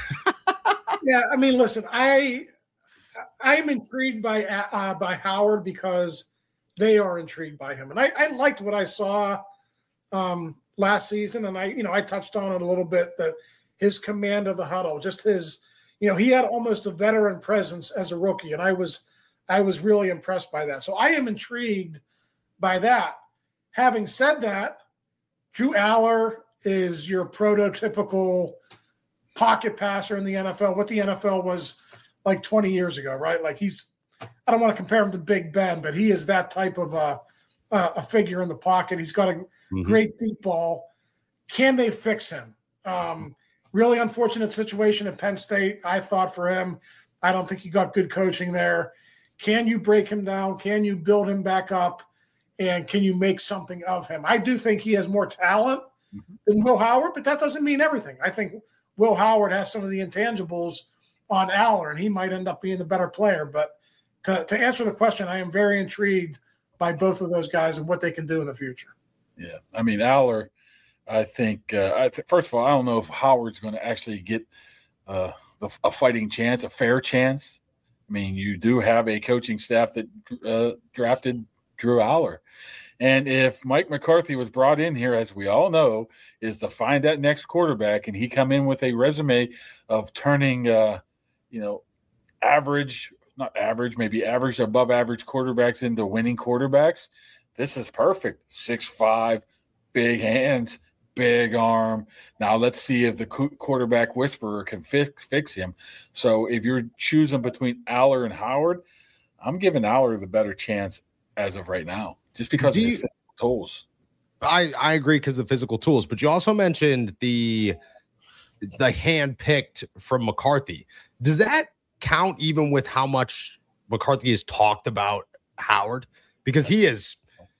Yeah, I mean, listen, I I'm intrigued by uh, by Howard because they are intrigued by him, and I, I liked what I saw um, last season, and I you know I touched on it a little bit, that his command of the huddle, just his you know he had almost a veteran presence as a rookie, and I was I was really impressed by that. So I am intrigued by that. Having said that, Drew Aller is your prototypical pocket passer in the N F L, what the N F L was like twenty years ago, right? Like he's, I don't want to compare him to Big Ben, but he is that type of a, a figure in the pocket. He's got a mm-hmm. great deep ball. Can they fix him? Um, really unfortunate situation at Penn State, I thought, for him. I don't think he got good coaching there. Can you break him down? Can you build him back up? And can you make something of him? I do think he has more talent mm-hmm. than Will Howard, but that doesn't mean everything. I think Will Howard has some of the intangibles on Aller, and he might end up being the better player. But to, to answer the question, I am very intrigued by both of those guys and what they can do in the future. Yeah, I mean, Aller, I think, uh, I th- first of all, I don't know if Howard's going to actually get uh, the, a fighting chance, a fair chance. I mean, you do have a coaching staff that uh, drafted Drew Aller. And if Mike McCarthy was brought in here, as we all know, is to find that next quarterback, and he come in with a resume of turning, uh, you know, average, not average, maybe average, above average quarterbacks into winning quarterbacks, this is perfect. six five, big hands, big arm. Now let's see if the quarterback whisperer can fix fix him. So if you're choosing between Aller and Howard, I'm giving Aller the better chance as of right now, just because Do of his you, physical tools. I, I agree because of the physical tools, but you also mentioned the the hand picked from McCarthy. Does that count even with how much McCarthy has talked about Howard? Because he is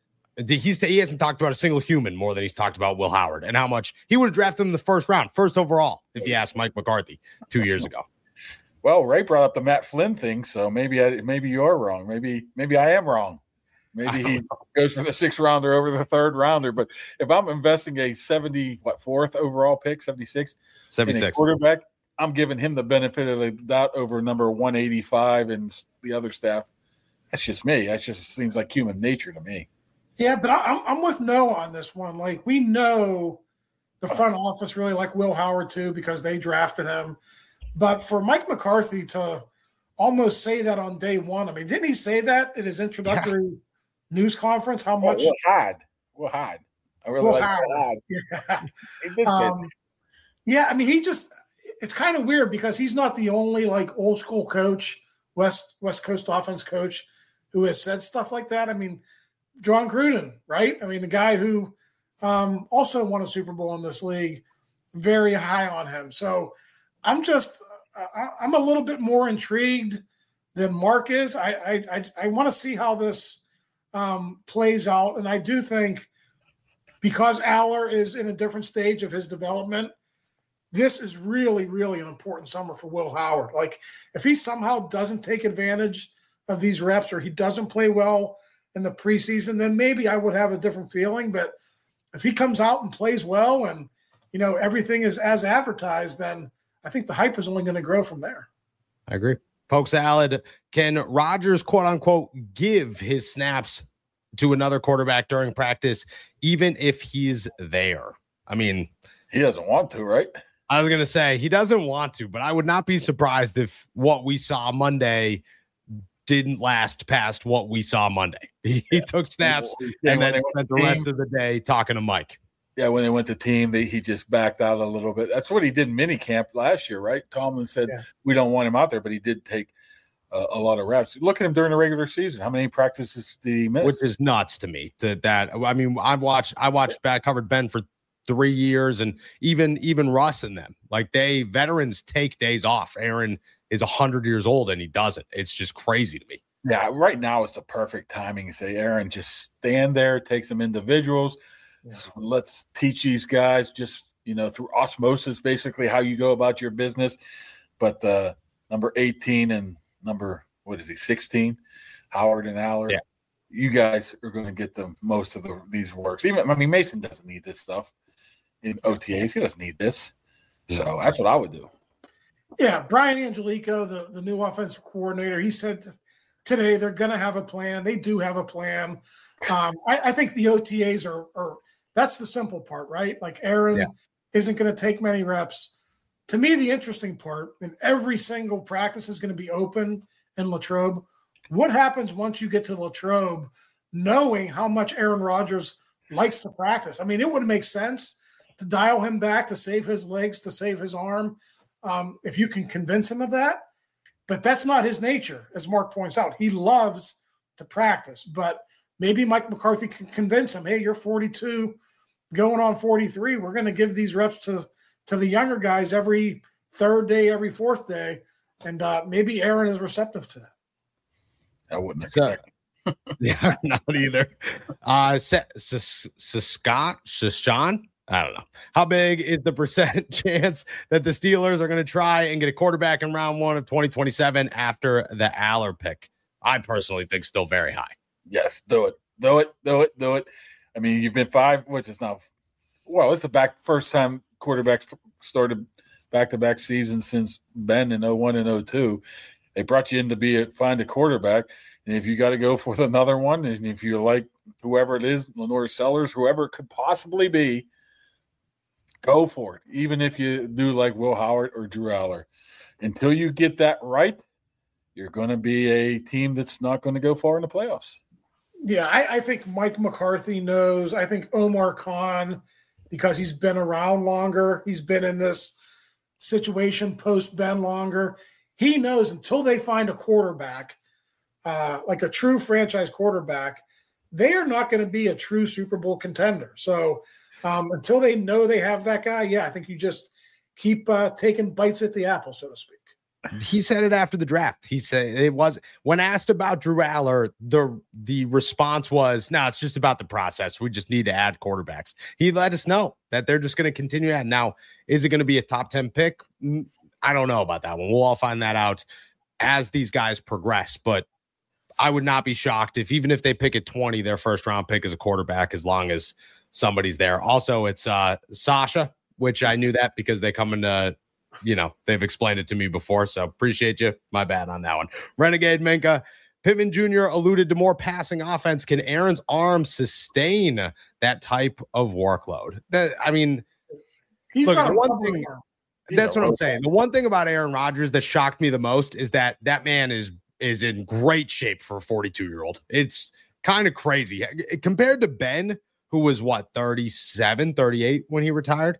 he's he hasn't talked about a single human more than he's talked about Will Howard, and how much he would have drafted him in the first round, first overall, if you asked Mike McCarthy two years ago. Well, Ray brought up the Matt Flynn thing, so maybe I, maybe you're wrong. Maybe maybe I am wrong. Maybe he goes for the sixth rounder over the third rounder. But if I'm investing a seventy, what, fourth overall pick, seventy-six, seventy-six quarterback, I'm giving him the benefit of the doubt over number one eighty-five and the other staff. That's just me. That just seems like human nature to me. Yeah, but I'm I'm with Noah on this one. Like, we know the front office really like Will Howard too because they drafted him. But for Mike McCarthy to almost say that on day one, I mean, didn't he say that in his introductory yeah. news conference? How much? We'll hide. We'll hide. I really we'll like hide. Will Hide. Yeah. He did say um, yeah, I mean, he just – it's kind of weird because he's not the only, like, old-school coach, West West Coast offense coach, who has said stuff like that. I mean, John Gruden, right? I mean, the guy who um, also won a Super Bowl in this league, very high on him. So I'm just uh, – I'm a little bit more intrigued than Mark is. I I I, I want to see how this um, plays out, and I do think because Aller is in a different stage of his development, this is really, really an important summer for Will Howard. Like, if he somehow doesn't take advantage of these reps or he doesn't play well in the preseason, then maybe I would have a different feeling. But if he comes out and plays well and, you know, everything is as advertised, then I think the hype is only going to grow from there. I agree. Poke Salad, can Rodgers, quote unquote, give his snaps to another quarterback during practice, even if he's there? I mean, he doesn't want to, right? I was going to say he doesn't want to, but I would not be surprised if what we saw Monday didn't last past what we saw Monday. He, yeah. he took snaps yeah, and then spent the rest of the day talking to Mike. Yeah, when they went to team, they, he just backed out a little bit. That's what he did in minicamp last year, right? Tomlin said, yeah. we don't want him out there, but he did take uh, a lot of reps. Look at him during the regular season. How many practices did he miss? Which is nuts to me. To that, I mean, I've watched, I watched Bad Covered Ben for three years, and even even Russ and them, like they veterans take days off. Aaron is a hundred years old and he doesn't. It's just crazy to me. Yeah, right now it's the perfect timing to say, Aaron, just stand there, take some individuals. Yeah. So let's teach these guys just, you know, through osmosis, basically how you go about your business. But uh, number eighteen and number, what is he, sixteen, Howard and Aller, yeah. you guys are going to get the most of the, these works. Even, I mean, Mason doesn't need this stuff in O T As. He doesn't need this. So that's what I would do. Yeah, Brian Angelico, the, the new offensive coordinator, he said today they're going to have a plan. They do have a plan. Um, I, I think the O T As are, are – that's the simple part, right? Like Aaron yeah. isn't going to take many reps. To me, the interesting part, and every single practice is going to be open in Latrobe, what happens once you get to Latrobe knowing how much Aaron Rodgers likes to practice? I mean, it would make sense to dial him back, to save his legs, to save his arm. Um, if you can convince him of that, but that's not his nature, as Mark points out. He loves to practice, but maybe Mike McCarthy can convince him, hey, you're forty-two, going on forty-three. We're going to give these reps to, to the younger guys every third day, every fourth day. And uh, maybe Aaron is receptive to that. I wouldn't expect so, yeah, not either. Uh, Scott, Sashawn, I don't know. How big is the percent chance that the Steelers are going to try and get a quarterback in round one of twenty twenty-seven after the Aller pick? I personally think still very high. Yes, do it. Do it. Do it. Do it. I mean, you've been five, what's this now? Well, it's the back first time quarterbacks started back-to-back seasons since Ben in oh one and oh two. They brought you in to be a, find a quarterback. And if you got to go for another one, and if you like whoever it is, Lenore Sellers, whoever it could possibly be, go for it. Even if you do like Will Howard or Drew Aller. Until you get that right, you're going to be a team that's not going to go far in the playoffs. Yeah, I, I think Mike McCarthy knows. I think Omar Khan, because he's been around longer, he's been in this situation post-Ben longer. He knows until they find a quarterback, uh, like a true franchise quarterback, they are not going to be a true Super Bowl contender. So um, until they know they have that guy, yeah, I think you just keep uh, taking bites at the apple, so to speak. He said it after the draft. He said it was when asked about Drew Aller, the the response was, no, it's just about the process. We just need to add quarterbacks. He let us know that they're just going to continue that. Now, is it going to be a top ten pick? I don't know about that one. We'll all find that out as these guys progress, but I would not be shocked if even if they pick at twenty, their first round pick is a quarterback, as long as somebody's there. Also, it's uh, Sasha, which I knew that because they come into, you know, they've explained it to me before. So appreciate you. My bad on that one. Renegade Minka. Pittman Junior alluded to more passing offense. Can Aaron's arm sustain that type of workload? That, I mean, he's look, got one thing, that's what I'm saying. The one thing about Aaron Rodgers that shocked me the most is that that man is is in great shape for a forty-two year old. It's kind of crazy compared to Ben, who was what, thirty-seven, thirty-eight when he retired.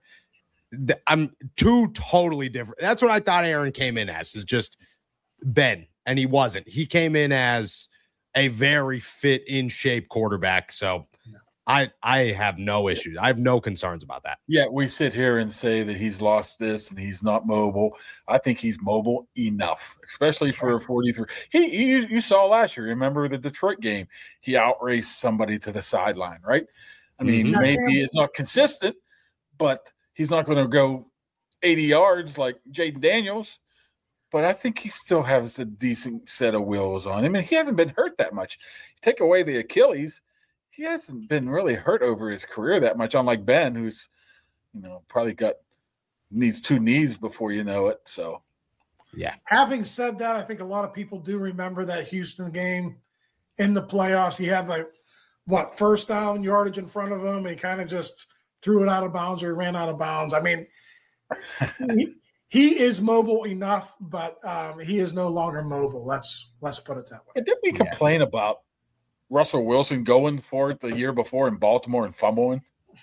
I'm two totally different. That's what I thought Aaron came in as, is just Ben, and he wasn't. He came in as a very fit, in shape quarterback. So I I have no issues. I have no concerns about that. Yeah, we sit here and say that he's lost this and he's not mobile. I think he's mobile enough, especially for a forty-three. He, he you saw last year. Remember the Detroit game? He outraced somebody to the sideline, right? I mean, mm-hmm. maybe it's not consistent, but he's not going to go eighty yards like Jaden Daniels, but I think he still has a decent set of wheels on him. And he hasn't been hurt that much. You take away the Achilles, he hasn't been really hurt over his career that much, unlike Ben, who's, you know, probably got needs two knees before you know it. So, yeah. Having said that, I think a lot of people do remember that Houston game in the playoffs. He had like, what, first down yardage in front of him. He kind of just threw it out of bounds or he ran out of bounds. I mean, he, he is mobile enough, but um, he is no longer mobile. Let's let's put it that way. And did we complain yeah. about Russell Wilson going for it the year before in Baltimore and fumbling?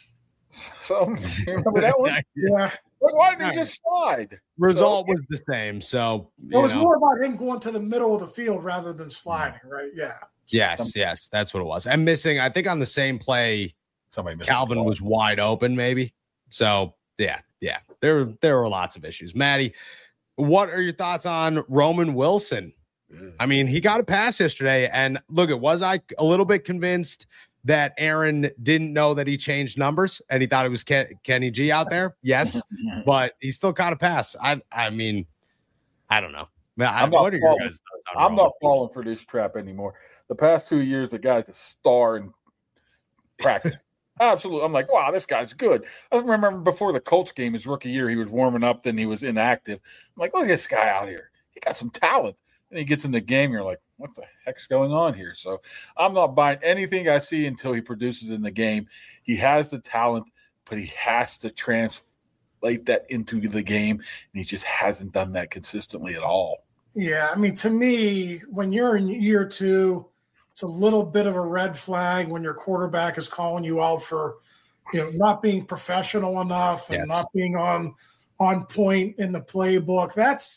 So you remember that one? Yeah. Like, why did he just slide? Result so, was the same. So it was know. more about him going to the middle of the field rather than sliding, right? Yeah. Yes, Something. yes, that's what it was. And missing, I think on the same play, somebody Calvin was wide open, maybe. So yeah, yeah. There, there were lots of issues. Maddie, what are your thoughts on Roman Wilson? Mm. I mean, he got a pass yesterday, and look, it was I a little bit convinced that Aaron didn't know that he changed numbers and he thought it was Ken, Kenny G out there. Yes, but he still caught a pass. I, I mean, I don't know. I, I'm not, what are falling, your guys' thoughts on I'm Roman? not falling for this trap anymore. The past two years, the guy's a star in practice. Absolutely. I'm like, wow, this guy's good. I remember before the Colts game, his rookie year, he was warming up, then he was inactive. I'm like, look at this guy out here. He got some talent. And he gets in the game, you're like, what the heck's going on here? So I'm not buying anything I see until he produces in the game. He has the talent, but he has to translate that into the game, and he just hasn't done that consistently at all. Yeah, I mean, to me, when you're in year two, it's a little bit of a red flag when your quarterback is calling you out for, you know, not being professional enough and yes. not being on on point in the playbook. That's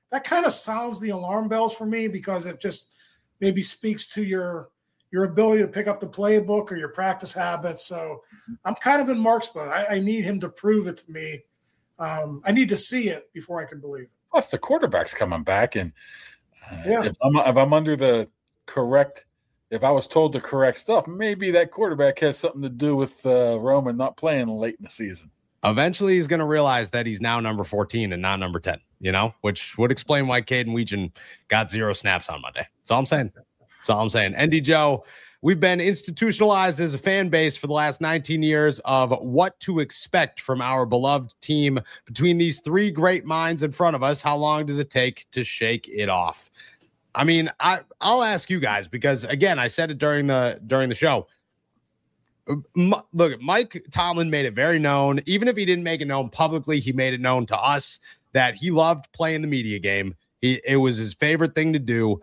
that kind of sounds the alarm bells for me, because it just maybe speaks to your your ability to pick up the playbook or your practice habits. So I'm kind of in Mark's boat. I, I need him to prove it to me. Um, I need to see it before I can believe it. Plus, the quarterback's coming back, and uh, yeah. if I'm if I'm under the correct, if I was told the correct stuff, maybe that quarterback has something to do with uh, Roman not playing late in the season. Eventually, he's going to realize that he's now number fourteen and not number ten, you know, which would explain why Caden Weegan got zero snaps on Monday. That's all I'm saying. That's all I'm saying. N D Joe, we've been institutionalized as a fan base for the last nineteen years of what to expect from our beloved team. Between these three great minds in front of us, how long does it take to shake it off? I mean, I, I'll ask you guys, because, again, I said it during the during the show. Look, Mike Tomlin made it very known. Even if he didn't make it known publicly, he made it known to us that he loved playing the media game. He, it was his favorite thing to do.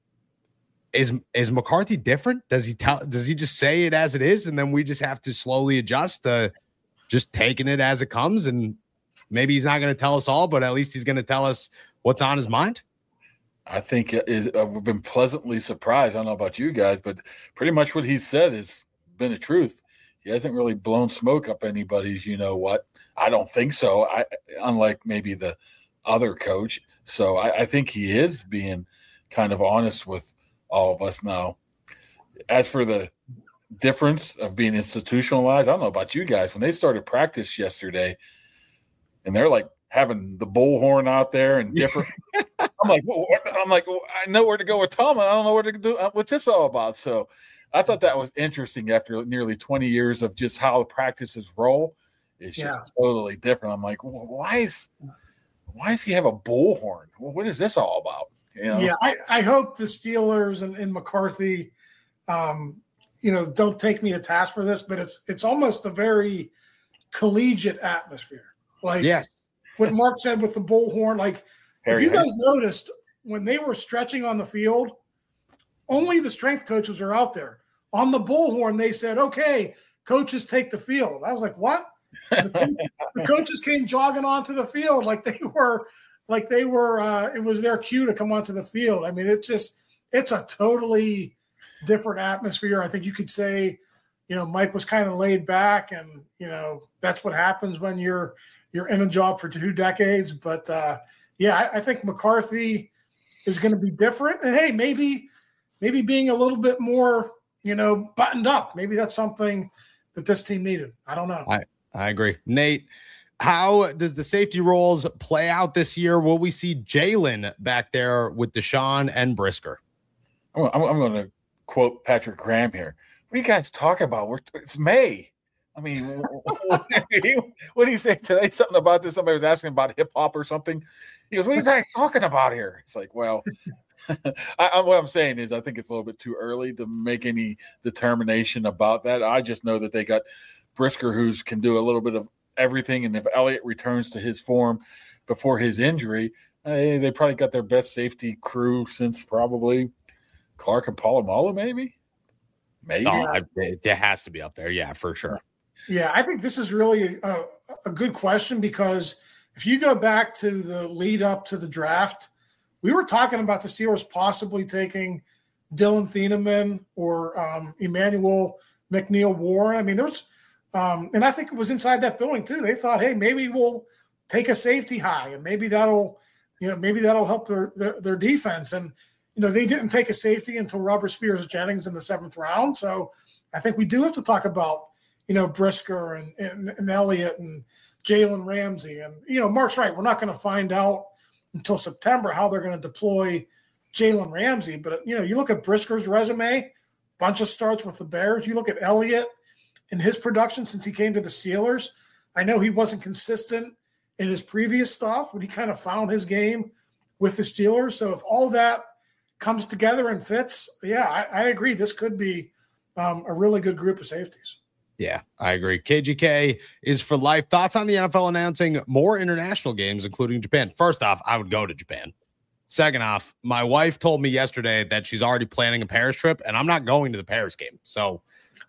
Is is McCarthy different? Does he tell? Does he just say it as it is, and then we just have to slowly adjust to just taking it as it comes? And maybe he's not going to tell us all, but at least he's going to tell us what's on his mind. I think it is, uh, we've been pleasantly surprised. I don't know about you guys, but pretty much what he said has been the truth. He hasn't really blown smoke up anybody's, you know what? I don't think so. I unlike maybe the other coach. So I, I think he is being kind of honest with all of us now. As for the difference of being institutionalized, I don't know about you guys. When they started practice yesterday, and they're like having the bullhorn out there and different. I'm like, well, I'm like, well, I know where to go with Tom, and I don't know where to do. What's this all about? So I thought that was interesting after nearly twenty years of just how the practices roll. It's just yeah. totally different. I'm like, well, why is why does he have a bullhorn? Well, what is this all about? You know? Yeah, I, I hope the Steelers and, and McCarthy, um, you know, don't take me to task for this, but it's it's almost a very collegiate atmosphere. Like yes. what Mark said with the bullhorn. Like Harry, if you guys Harry. noticed when they were stretching on the field, only the strength coaches are out there. On the bullhorn, they said, "Okay, coaches take the field." I was like, "What?" The, the coaches came jogging onto the field like they were, like they were. Uh, it was their cue to come onto the field. I mean, it's just, it's a totally different atmosphere. I think you could say, you know, Mike was kind of laid back, and you know that's what happens when you're you're in a job for two decades. But uh, yeah, I, I think McCarthy is going to be different. And hey, maybe maybe being a little bit more, you know, buttoned up. Maybe that's something that this team needed. I don't know. I, I agree. Nate, how does the safety roles play out this year? Will we see Jalen back there with Deshaun and Brisker? I'm, I'm, I'm going to quote Patrick Graham here. What are you guys talking about? We're, it's May. I mean, what did he say today? Something about this. Somebody was asking about hip hop or something. He goes, "What are you guys talking about here?" It's like, well, I, I, what I'm saying is I think it's a little bit too early to make any determination about that. I just know that they got Brisker, who can do a little bit of everything. And if Elliott returns to his form before his injury, hey, they probably got their best safety crew since probably Clark and Polamalu, maybe. Maybe. Oh, I, it has to be up there. Yeah, for sure. Yeah, I think this is really a, a good question, because if you go back to the lead up to the draft, we were talking about the Steelers possibly taking Dylan Thieneman or um, Emmanuel McNeil Warren. I mean, there's um, – and I think it was inside that building too. They thought, hey, maybe we'll take a safety high, and maybe that'll – you know, maybe that'll help their, their their defense. And, you know, they didn't take a safety until Robert Spears-Jennings in the seventh round. So I think we do have to talk about, you know, Brisker and, and, and Elliott and Jalen Ramsey. And, you know, Mark's right. We're not going to find out until September how they're going to deploy Jalen Ramsey. But, you know, you look at Brisker's resume, bunch of starts with the Bears. You look at Elliott and his production since he came to the Steelers. I know he wasn't consistent in his previous stuff, but he kind of found his game with the Steelers. So if all that comes together and fits, yeah, I, I agree. This could be um, a really good group of safeties. Yeah, I agree. K G K is for life. Thoughts on the N F L announcing more international games, including Japan? First off, I would go to Japan. Second off, my wife told me yesterday that she's already planning a Paris trip, and I'm not going to the Paris game. So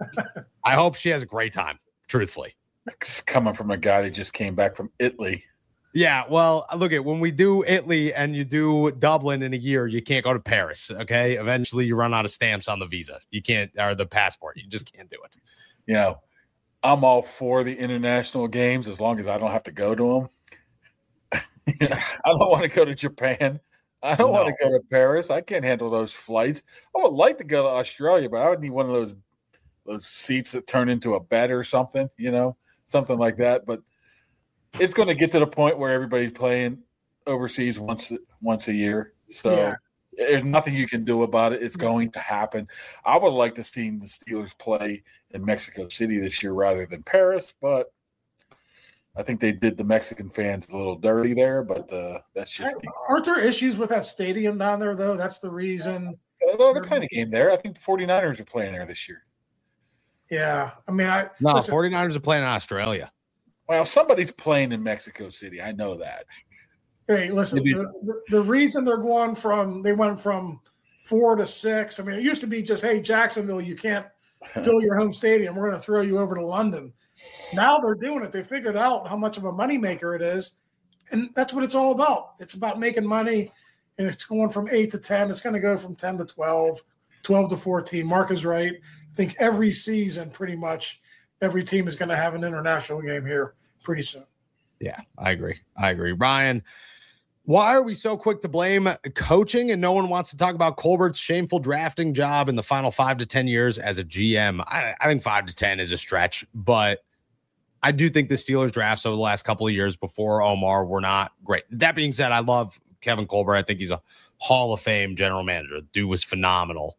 I hope she has a great time, truthfully. Coming from a guy that just came back from Italy. Yeah, well, look at when we do Italy and you do Dublin in a year, you can't go to Paris. Okay, eventually you run out of stamps on the visa. You can't, or the passport. You just can't do it. You know, I'm all for the international games as long as I don't have to go to them. I don't want to go to Japan. I don't no. want to go to Paris. I can't handle those flights. I would like to go to Australia, but I would need one of those those seats that turn into a bed or something. You know, something like that. But it's going to get to the point where everybody's playing overseas once once a year. So yeah. There's nothing you can do about it. It's going to happen. I would like to see the Steelers play in Mexico City this year rather than Paris, but I think they did the Mexican fans a little dirty there, but uh, that's just me. Aren't there issues with that stadium down there, though? That's the reason. Although they're playing a game there. I think the 49ers are playing there this year. Yeah. I mean, I – No, listen, 49ers are playing in Australia. Well, somebody's playing in Mexico City. I know that. Hey, listen, the, the reason they're going from – they went from four to six. I mean, it used to be just, hey, Jacksonville, you can't fill your home stadium. We're going to throw you over to London. Now they're doing it. They figured out how much of a moneymaker it is, and that's what it's all about. It's about making money, and it's going from eight to ten. It's going to go from ten to twelve, twelve to fourteen. Mark is right. I think every season pretty much every team is going to have an international game here pretty soon. Yeah, I agree. I agree. Ryan, why are we so quick to blame coaching and no one wants to talk about Colbert's shameful drafting job in the final five to ten years as a G M? I, I think five to ten is a stretch, but I do think the Steelers drafts over the last couple of years before Omar were not great. That being said, I love Kevin Colbert. I think he's a Hall of Fame general manager. The dude was phenomenal.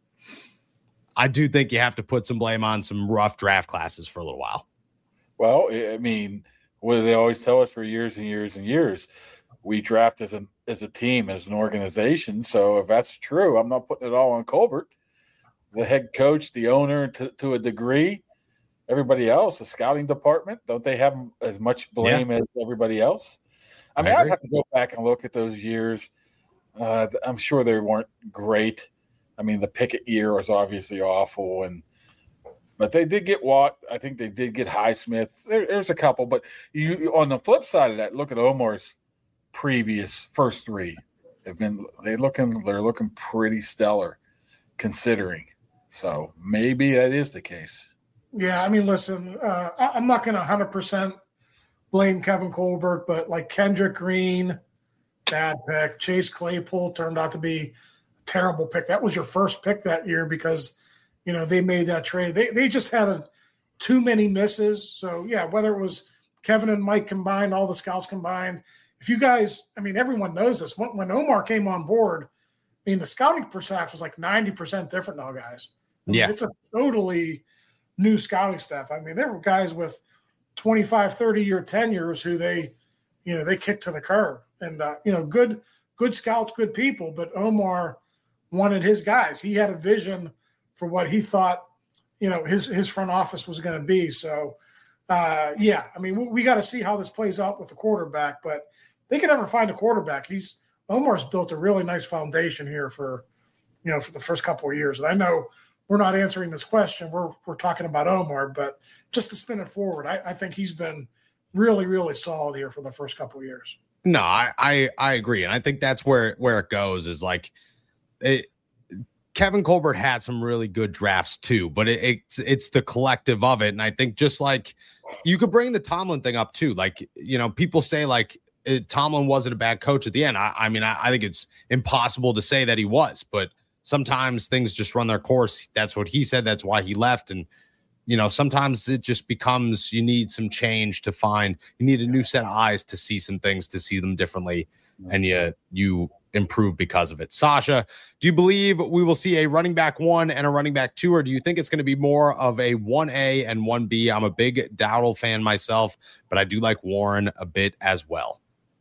I do think you have to put some blame on some rough draft classes for a little while. Well, I mean, what do they always tell us for years and years and years? We draft as a as a team, as an organization. So if that's true, I'm not putting it all on Colbert. The head coach, the owner, to, to a degree, everybody else, the scouting department, don't they have as much blame yeah. as everybody else? I mean, I I'd have to go back and look at those years. Uh, I'm sure they weren't great. I mean, the Pickett year was obviously awful, and but they did get Watt. I think they did get Highsmith. There, there's a couple, but you on the flip side of that, look at Omar's previous first three. They've been they looking they're looking pretty stellar, considering. So maybe that is the case. Yeah, I mean, listen, uh, I'm not going to one hundred percent blame Kevin Colbert, but like Kendrick Green, bad pick. Chase Claypool turned out to be a terrible pick. That was your first pick that year because, you know, they made that trade. They they just had a, too many misses. So, yeah, whether it was Kevin and Mike combined, all the scouts combined, if you guys, I mean, everyone knows this. When, when Omar came on board, I mean, the scouting staff was like ninety percent different now, guys. I mean, yeah. It's a totally – new scouting staff. I mean, there were guys with twenty-five, thirty year tenures who they, you know, they kicked to the curb and, uh, you know, good, good scouts, good people, but Omar wanted his guys. He had a vision for what he thought, you know, his, his front office was going to be. So uh, yeah, I mean, we, we got to see how this plays out with the quarterback, but they can never find a quarterback. He's Omar's built a really nice foundation here for, you know, for the first couple of years. And I know, we're not answering this question. We're we're talking about Omar, but just to spin it forward, I, I think he's been really, really solid here for the first couple of years. No, I, I I agree, and I think that's where where it goes is like, it, Kevin Colbert had some really good drafts too, but it, it's it's the collective of it, and I think just like you could bring the Tomlin thing up too. Like, you know, people say like it, Tomlin wasn't a bad coach at the end. I, I mean, I, I think it's impossible to say that he was, but sometimes things just run their course. That's what he said. That's why he left. And, you know, sometimes it just becomes, you need some change to find, you need a new set of eyes to see some things, to see them differently. And you, you improve because of it. Sasha, do you believe we will see a running back one and a running back two, or do you think it's going to be more of a one A and one B? I'm a big Dowdle fan myself, but I do like Warren a bit as well.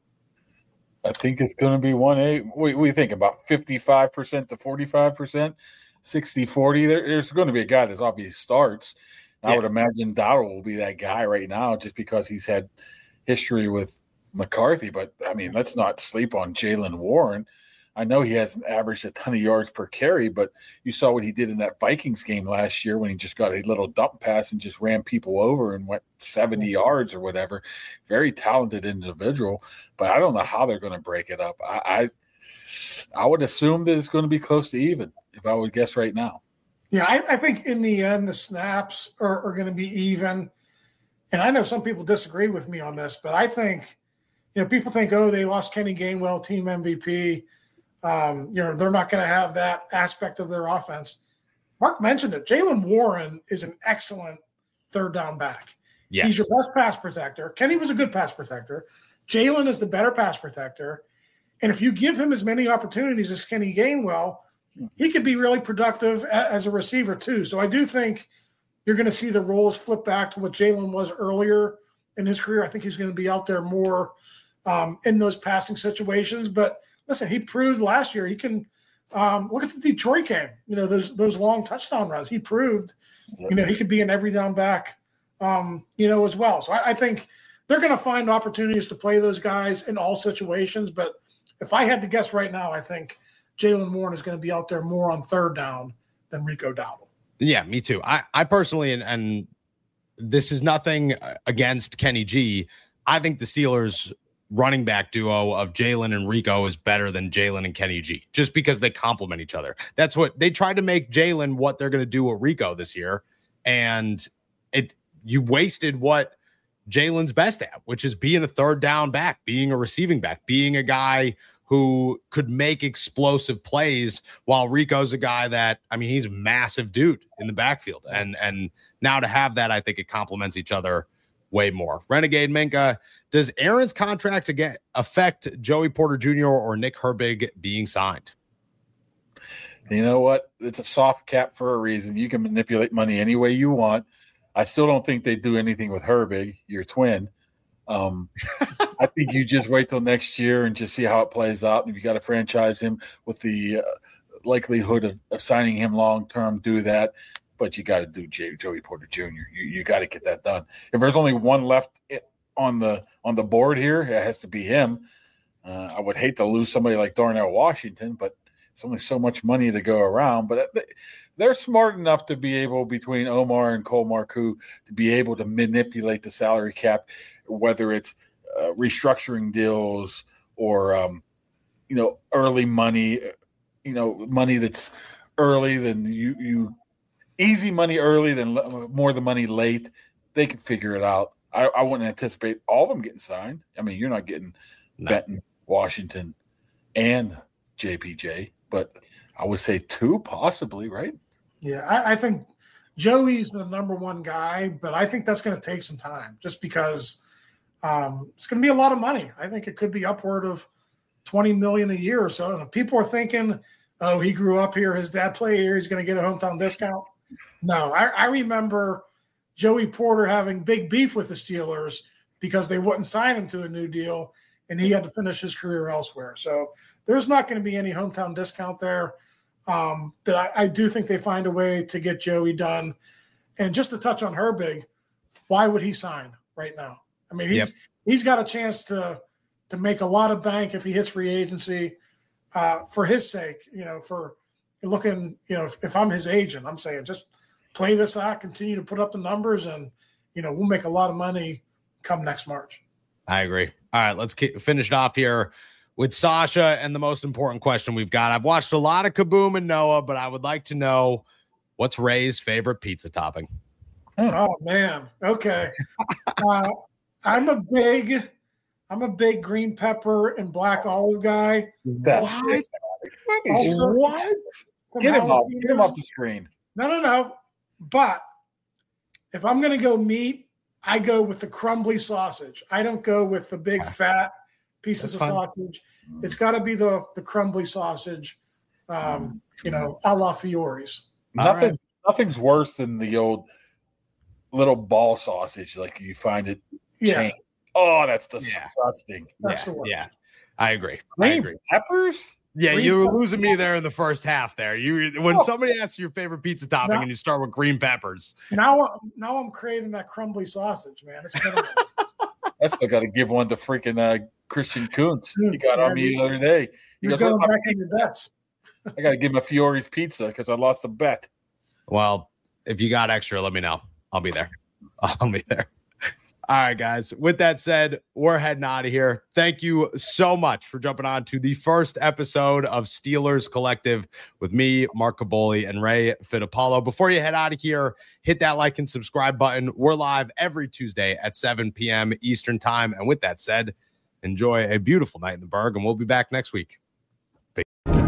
I think it's going to be one A. We, we think about fifty-five percent to forty-five percent, sixty forty. There, there's going to be a guy that obviously starts. Yeah. I would imagine Dowdle will be that guy right now just because he's had history with McCarthy. But, I mean, let's not sleep on Jaylen Warren. I know he hasn't averaged a ton of yards per carry, but you saw what he did in that Vikings game last year when he just got a little dump pass and just ran people over and went seventy yards or whatever. Very talented individual, but I don't know how they're going to break it up. I, I I would assume that it's going to be close to even, if I would guess right now. Yeah, I, I think in the end, the snaps are, are going to be even. And I know some people disagree with me on this, but I think, you know, people think, oh, they lost Kenny Gainwell, team M V P. Um, you know, they're not going to have that aspect of their offense. Mark mentioned it. Jaylen Warren is an excellent third down back. Yes. He's your best pass protector. Kenny was a good pass protector. Jaylen is the better pass protector. And if you give him as many opportunities as Kenny Gainwell, he could be really productive as a receiver too. So I do think you're going to see the roles flip back to what Jaylen was earlier in his career. I think he's going to be out there more um, in those passing situations. But listen, he proved last year he can um, look at the Detroit game. You know, those those long touchdown runs. He proved, you know, he could be an every down back, um, you know, as well. So I, I think they're going to find opportunities to play those guys in all situations. But if I had to guess right now, I think Jaylen Warren is going to be out there more on third down than Rico Dowdle. Yeah, me too. I, I personally, and, and this is nothing against Kenny G. I think the Steelers running back duo of Jaylen and Rico is better than Jaylen and Kenny G, just because they complement each other. That's what they tried to make Jaylen what they're going to do with Rico this year. And it, you wasted what Jaylen's best at, which is being a third down back, being a receiving back, being a guy who could make explosive plays, while Rico's a guy that, I mean, he's a massive dude in the backfield. And, and now to have that, I think it complements each other way more. Renegade Minka, does Aaron's contract again affect Joey Porter Junior or Nick Herbig being signed? You know what? It's a soft cap for a reason. You can manipulate money any way you want. I still don't think they do anything with Herbig, your twin. Um, I think you just wait till next year and just see how it plays out. If you got to franchise him with the uh, likelihood of, of signing him long-term, do that. But you got to do J- Joey Porter Junior You, you got to get that done. If there's only one left on the on the board here, it has to be him. Uh, I would hate to lose somebody like Darnell Washington, but it's only so much money to go around. But they're smart enough to be able, between Omar and Cole Marcoux, to be able to manipulate the salary cap, whether it's uh, restructuring deals or, um, you know, early money, you know, money that's early, then you, you easy money early, then more the money late. They can figure it out. I, I wouldn't anticipate all of them getting signed. I mean, you're not getting no. Benton, Washington, and J P J, but I would say two possibly, right? Yeah, I, I think Joey's the number one guy, but I think that's going to take some time just because um, it's going to be a lot of money. I think it could be upward of twenty million dollars a year or so. And if people are thinking, oh, he grew up here, his dad played here, he's going to get a hometown discount. No, I, I remember Joey Porter having big beef with the Steelers because they wouldn't sign him to a new deal, and he had to finish his career elsewhere. So there's not going to be any hometown discount there. Um, but I, I do think they find a way to get Joey done. And just to touch on Herbig, why would he sign right now? I mean, he's yep. he's got a chance to to make a lot of bank if he hits free agency uh, for his sake. You know, for looking, you know, if, if I'm his agent, I'm saying just play this out, continue to put up the numbers, and you know we'll make a lot of money come next March. I agree. All right, let's keep, finish it off here with Sasha and the most important question we've got. I've watched a lot of Kaboom and Noah, but I would like to know, what's Ray's favorite pizza topping? Oh man. Okay. uh, I'm a big, I'm a big green pepper and black olive guy. That's also, what? Also, what? Some, get him off. Get him off the screen. No, no, no. But if I'm going to go meat, I go with the crumbly sausage. I don't go with the big fat pieces That's of fun. sausage. It's got to be the the crumbly sausage, um, you know, a la Fiore's. Nothing's right. nothing's worse than the old little ball sausage, like you find it. Yeah. Chained. Oh, that's disgusting. Yeah. That's yeah. the worst. Yeah, I agree. Green I agree. Peppers. Yeah, green you were peppers. losing me there in the first half. There, you when oh. somebody asks your favorite pizza topping now, and you start with green peppers. Now, now I'm craving that crumbly sausage, man. It's been I still got to give one to freaking uh, Christian Kuntz. He Kuntz, got yeah, on me you- the other day. He You're goes, going "Where's my back into bets. I got to give him a Fiore's pizza because I lost a bet." Well, if you got extra, let me know. I'll be there. I'll be there. All right, guys. With that said, we're heading out of here. Thank you so much for jumping on to the first episode of Steelers Collective with me, Mark Caboli, and Ray Fittipaldo. Before you head out of here, hit that like and subscribe button. We're live every Tuesday at seven p.m. Eastern time. And with that said, enjoy a beautiful night in the Berg, and we'll be back next week. Peace.